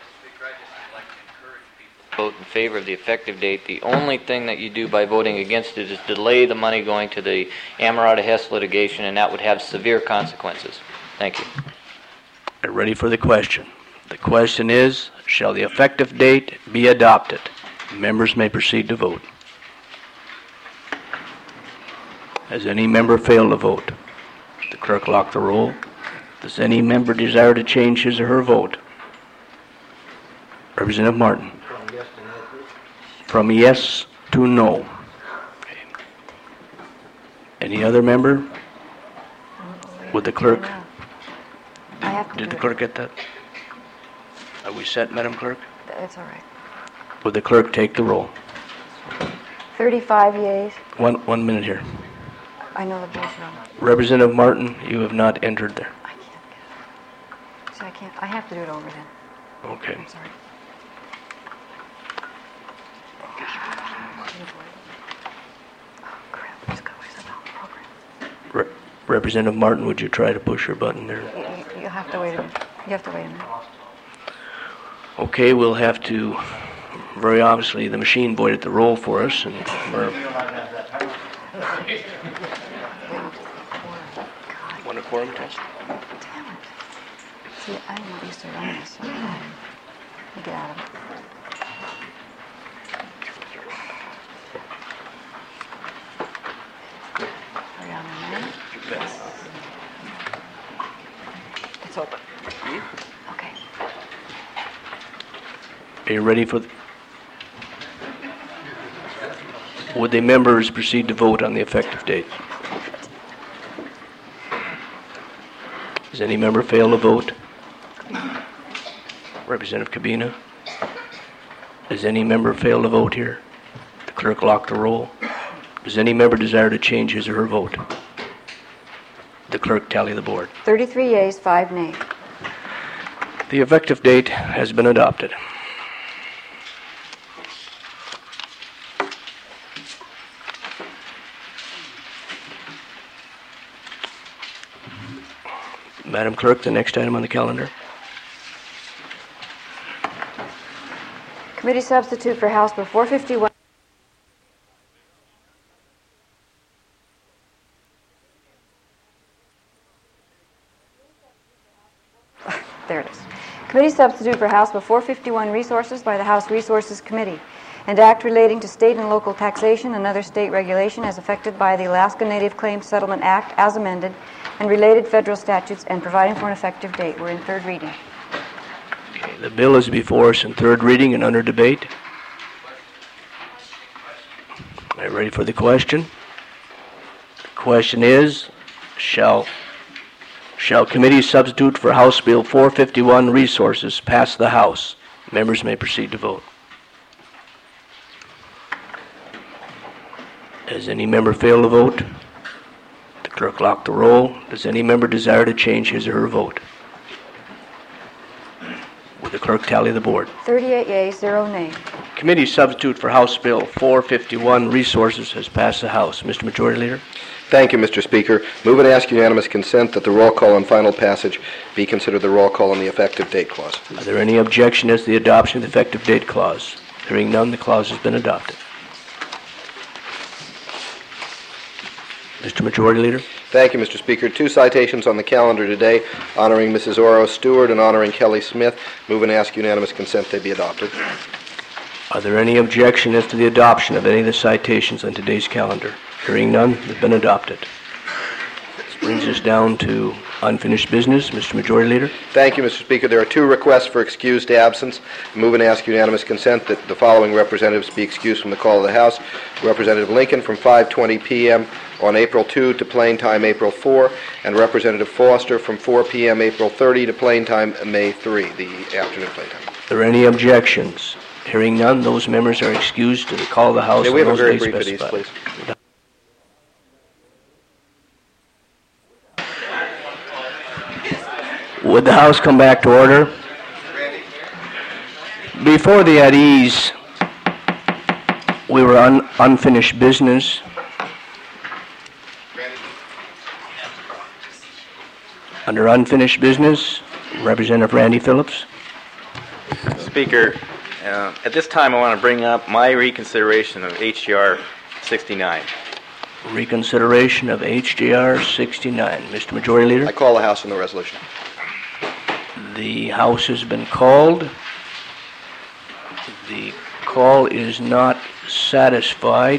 Vote in favor of the effective date. The only thing that you do by voting against it is delay the money going to the Amerada Hess litigation, and that would have severe consequences. Thank you. I'm ready for the question. The question is, shall the effective date be adopted? Members may proceed to vote. Has any member failed to vote? The clerk lock the roll. Does any member desire to change his or her vote? Representative Martin. From yes to no. Okay. Any other member? Would the clerk? I have to Did the do clerk get that? Are we set, Madam Clerk? it. That's all right. Would the clerk take the roll? thirty-five yeas. One one minute here. I know the board's wrong. Representative Martin, you have not entered there. So I can't, I have to do it over then. Okay. I'm sorry. Oh, crap. Let's go. It's about the program. Re- Representative Martin, would you try to push your button there? You, you have to wait a minute. You have to wait a minute. Okay, we'll have to, very obviously, the machine voided the roll for us, and we're... Want a quorum test? See, I'm not used to running this. So let me get out of it. Hurry on a minute. It's open. Okay. Are you ready for the... Would the members proceed to vote on the effective date? Does any member fail to vote? Representative Cabina? Does any member fail to vote here? The clerk lock the roll. Does any member desire to change his or her vote? The clerk tally the board. thirty-three yeas, five nays. The effective date has been adopted. Madam Clerk, the next item on the calendar. Committee substitute for House Bill four fifty-one. There it is. Committee substitute for House Bill four fifty-one, Resources by the House Resources Committee, and act relating to state and local taxation and other state regulation as affected by the Alaska Native Claims Settlement Act as amended, and related federal statutes, and providing for an effective date. We're in third reading. Okay, the bill is before us in third reading and under debate. Are you ready for the question? The question is, shall shall committee substitute for House Bill four fifty-one, Resources, pass the House? Members may proceed to vote. Does any member fail to vote? The clerk lock the roll. Does any member desire to change his or her vote? Will the clerk tally the board? thirty-eight yeas, zero nay. Committee substitute for House Bill four fifty-one, Resources, has passed the House. Mister Majority Leader? Thank you, Mister Speaker. Move and ask unanimous consent that the roll call on final passage be considered the roll call on the effective date clause. Are there any objection as to the adoption of the effective date clause? Hearing none, the clause has been adopted. Mister Majority Leader? Thank you, Mister Speaker. Two citations on the calendar today, honoring Missus Oro Stewart and honoring Kelly Smith. Move and ask unanimous consent they be adopted. Are there any objection as to the adoption of any of the citations on today's calendar? Hearing none, they've been adopted. This brings us down to unfinished business. Mister Majority Leader? Thank you, Mister Speaker. There are two requests for excused absence. Move and ask unanimous consent that the following representatives be excused from the call of the House. Representative Lincoln from five twenty p.m. on April second to plain time April fourth, and Representative Foster from four p.m. April thirtieth to plain time May third, the afternoon plain time. Are there any objections? Hearing none, those members are excused to the call of the House. May we have a on those very days brief of these, specified. please? Would the House come back to order? Before the at ease, we were on unfinished business. Under unfinished business, Representative Randy Phillips. Speaker, uh, at this time I want to bring up my reconsideration of H J R sixty-nine. Reconsideration of H J R sixty-nine. Mister Majority Leader? I call the House on the resolution. The House has been called. The call is not satisfied.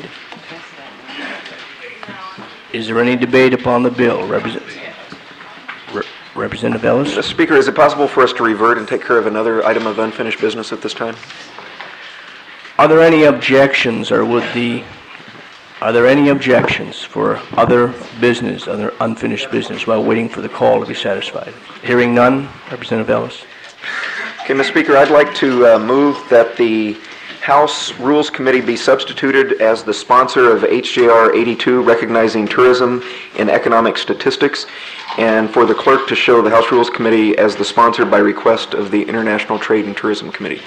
Is there any debate upon the bill? Represent- Re- Representative Ellis? Mister Speaker, is it possible for us to revert and take care of another item of unfinished business at this time? Are there any objections, or would the, are there any objections for other business, other unfinished business, while waiting for the call to be satisfied? Hearing none, Representative Ellis. Okay, Mister Speaker, I'd like to uh, move that the House Rules Committee be substituted as the sponsor of H J R eighty-two, recognizing tourism in economic statistics, and for the clerk to show the House Rules Committee as the sponsor by request of the International Trade and Tourism Committee.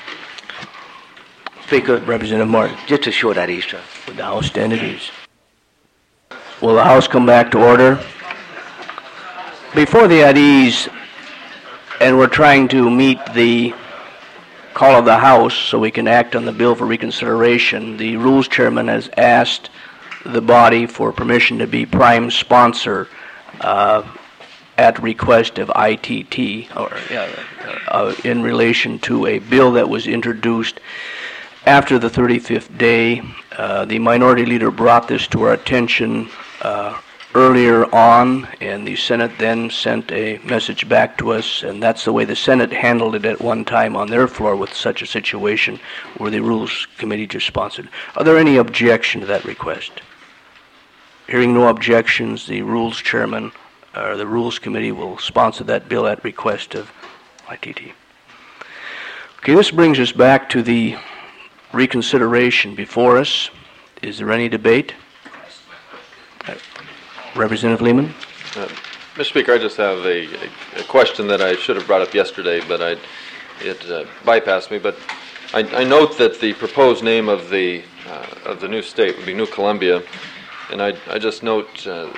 Speaker, Representative Martin. Just to show that ease, sir. Would the House stand at ease? Will the House come back to order? Before the at ease, and we're trying to meet the call of the House so we can act on the bill for reconsideration, the Rules Chairman has asked the body for permission to be prime sponsor uh, at request of I T T, or uh, uh, in relation to a bill that was introduced after the thirty-fifth day. Uh, the Minority Leader brought this to our attention uh, earlier on, and the Senate then sent a message back to us, and that's the way the Senate handled it at one time on their floor with such a situation where the Rules Committee just sponsored. Are there any objection to that request? Hearing no objections, the Rules Chairman, or the Rules Committee, will sponsor that bill at request of I T T. Okay, this brings us back to the reconsideration before us. Is there any debate? Uh, Representative Lehman? Uh, Mister Speaker, I just have a, a, a question that I should have brought up yesterday, but I, it uh, bypassed me. But I, I note that the proposed name of the uh, of the new state would be New Columbia, and I, I just note uh,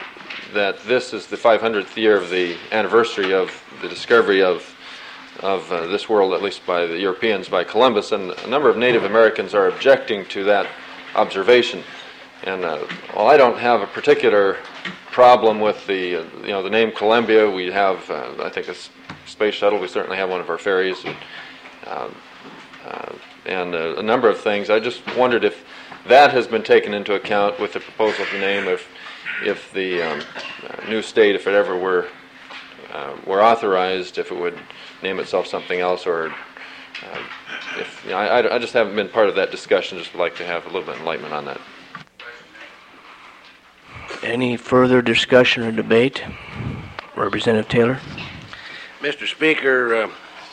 that this is the five hundredth year of the anniversary of the discovery of of uh, this world, at least by the Europeans, by Columbus, and a number of Native Americans are objecting to that observation. And uh, while I don't have a particular problem with the uh, you know the name Columbia, we have uh, I think a s- space shuttle. We certainly have one of our ferries, and, uh, uh, and uh, a number of things. I just wondered if that has been taken into account with the proposal of the name. If if the um, uh, new state, if it ever were uh, were authorized, if it would name itself something else, or uh, if you know, I, I just haven't been part of that discussion. Just would like to have a little bit of enlightenment on that. Any further discussion or debate? Representative Taylor. Mister Speaker, uh,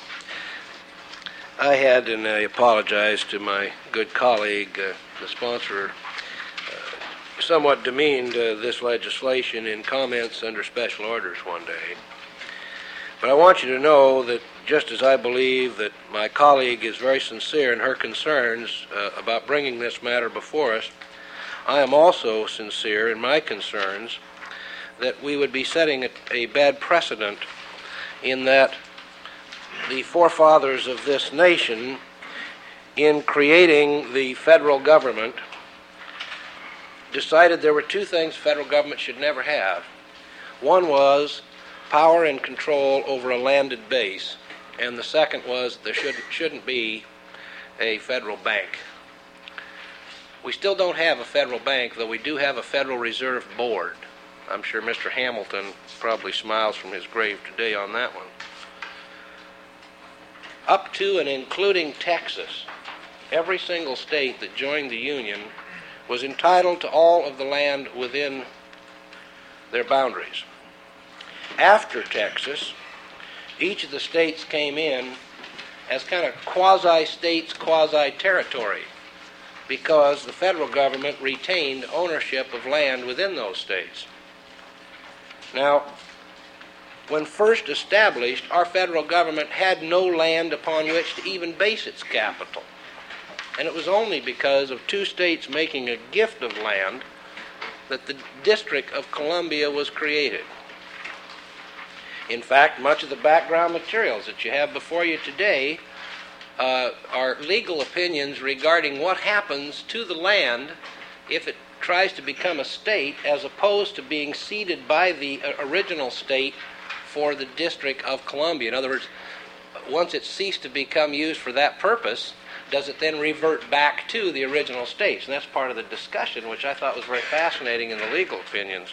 I had, and I apologize to my good colleague, uh, the sponsor, uh, somewhat demeaned uh, this legislation in comments under special orders one day. But I want you to know that just as I believe that my colleague is very sincere in her concerns uh, about bringing this matter before us, I am also sincere in my concerns that we would be setting a, a bad precedent in that the forefathers of this nation, in creating the federal government, decided there were two things federal government should never have. One was power and control over a landed base, and the second was there should, shouldn't be a federal bank. We still don't have a federal bank, though we do have a Federal Reserve Board. I'm sure Mister Hamilton probably smiles from his grave today on that one. Up to and including Texas, every single state that joined the Union was entitled to all of the land within their boundaries. After Texas, each of the states came in as kind of quasi-states, quasi-territory, because the federal government retained ownership of land within those states. Now, when first established, our federal government had no land upon which to even base its capital. And it was only because of two states making a gift of land that the District of Columbia was created. In fact, much of the background materials that you have before you today uh, are legal opinions regarding what happens to the land if it tries to become a state, as opposed to being ceded by the original state for the District of Columbia. In other words, once it ceased to become used for that purpose, does it then revert back to the original states? And that's part of the discussion, which I thought was very fascinating in the legal opinions.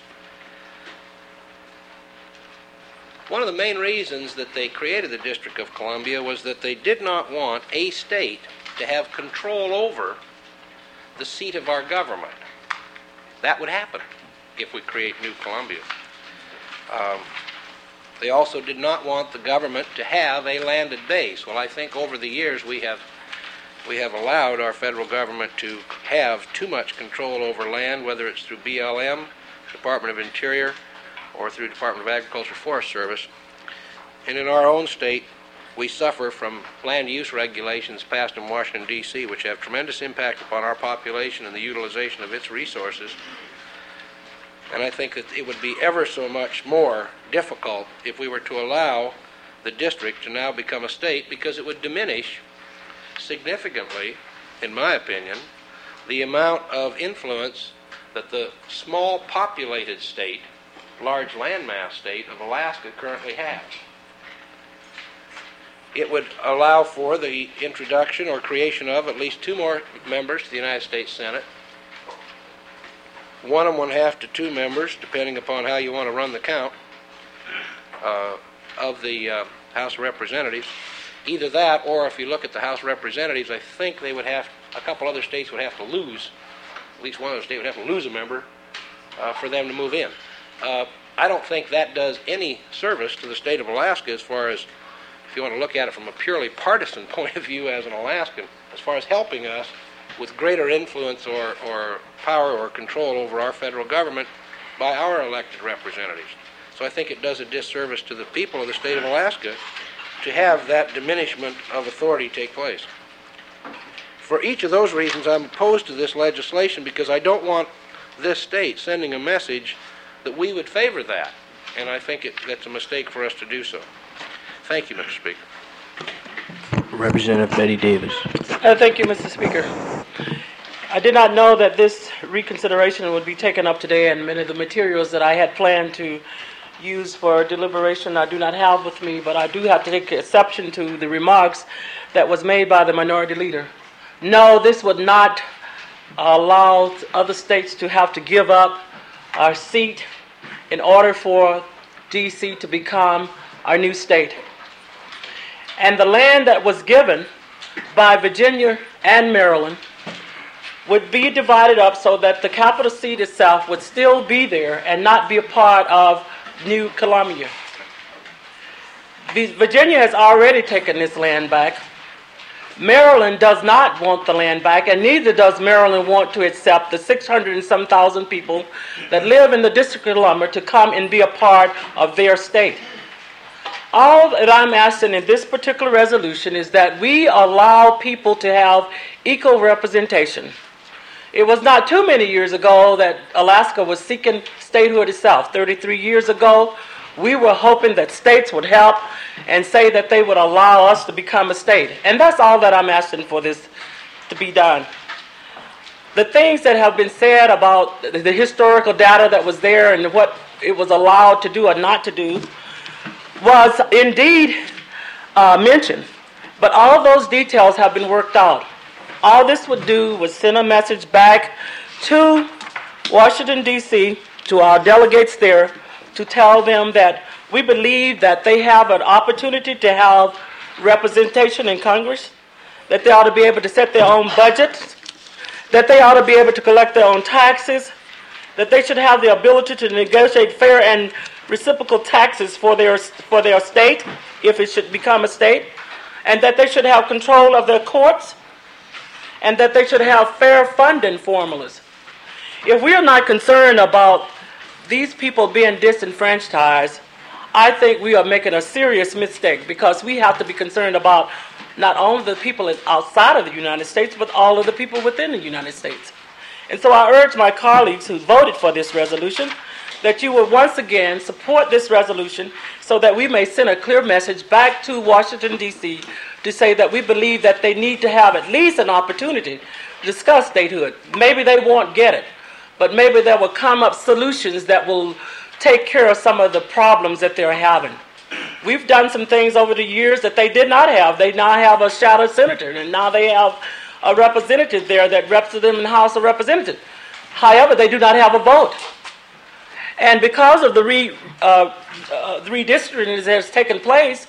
One of the main reasons that they created the District of Columbia was that they did not want a state to have control over the seat of our government. That would happen if we create New Columbia. Um, they also did not want the government to have a landed base. Well, I think over the years we have we have allowed our federal government to have too much control over land, whether it's through B L M, Department of Interior, or through Department of Agriculture Forest Service. And in our own state, we suffer from land use regulations passed in Washington, D C, which have tremendous impact upon our population and the utilization of its resources. And I think that it would be ever so much more difficult if we were to allow the district to now become a state, because it would diminish significantly, in my opinion, the amount of influence that the small populated state, large landmass state of Alaska currently has. It would allow for the introduction or creation of at least two more members to the United States Senate, one and one half to two members, depending upon how you want to run the count, uh, of the uh, House of Representatives. Either that, or if you look at the House of Representatives, I think they would have, a couple other states would have to lose, at least one other state would have to lose a member uh, for them to move in. Uh, I don't think that does any service to the state of Alaska, as far as, if you want to look at it from a purely partisan point of view as an Alaskan, as far as helping us with greater influence or, or power or control over our federal government by our elected representatives. So I think it does a disservice to the people of the state of Alaska to have that diminishment of authority take place. For each of those reasons, I'm opposed to this legislation, because I don't want this state sending a message that we would favor that. And I think it, that's a mistake for us to do so. Thank you, Mister Speaker. Representative Betty Davis. Uh, thank you, Mister Speaker. I did not know that this reconsideration would be taken up today, and many of the materials that I had planned to use for deliberation I do not have with me, but I do have to take exception to the remarks that was made by the minority leader. No, this would not allow other states to have to give up our seat in order for D C to become our new state. And the land that was given by Virginia and Maryland would be divided up so that the capital seat itself would still be there and not be a part of New Columbia. Virginia has already taken this land back. Maryland does not want the land back, and neither does Maryland want to accept the six hundred and some thousand people that live in the District of Columbia to come and be a part of their state. All that I'm asking in this particular resolution is that we allow people to have equal representation. It was not too many years ago that Alaska was seeking statehood itself. thirty-three years ago, we were hoping that states would help and say that they would allow us to become a state. And that's all that I'm asking for this to be done. The things that have been said about the historical data that was there and what it was allowed to do or not to do was indeed uh, mentioned. But all of those details have been worked out. All this would do was send a message back to Washington, D C, to our delegates there, to tell them that we believe that they have an opportunity to have representation in Congress, that they ought to be able to set their own budgets, that they ought to be able to collect their own taxes, that they should have the ability to negotiate fair and reciprocal taxes for their, for their state, if it should become a state, and that they should have control of their courts, and that they should have fair funding formulas. If we are not concerned about these people being disenfranchised, I think we are making a serious mistake, because we have to be concerned about not only the people outside of the United States, but all of the people within the United States. And so I urge my colleagues who voted for this resolution that you will once again support this resolution so that we may send a clear message back to Washington, D C to say that we believe that they need to have at least an opportunity to discuss statehood. Maybe they won't get it, but maybe there will come up solutions that will take care of some of the problems that they're having. We've done some things over the years that they did not have. They now have a shadow senator, and now they have a representative there that represents them in the House of Representatives. However, they do not have a vote. And because of the, re, uh, uh, the redistricting that has taken place,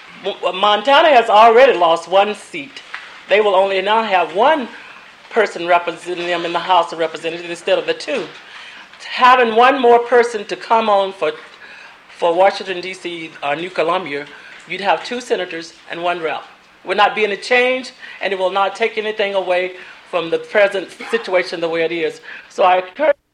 Montana has already lost one seat. They will only now have one person representing them in the House of Representatives instead of the two. Having one more person to come on for, for Washington, D C, or New Columbia, you'd have two senators and one rep. Will not be any change, and it will not take anything away from the present situation the way it is. So I encourage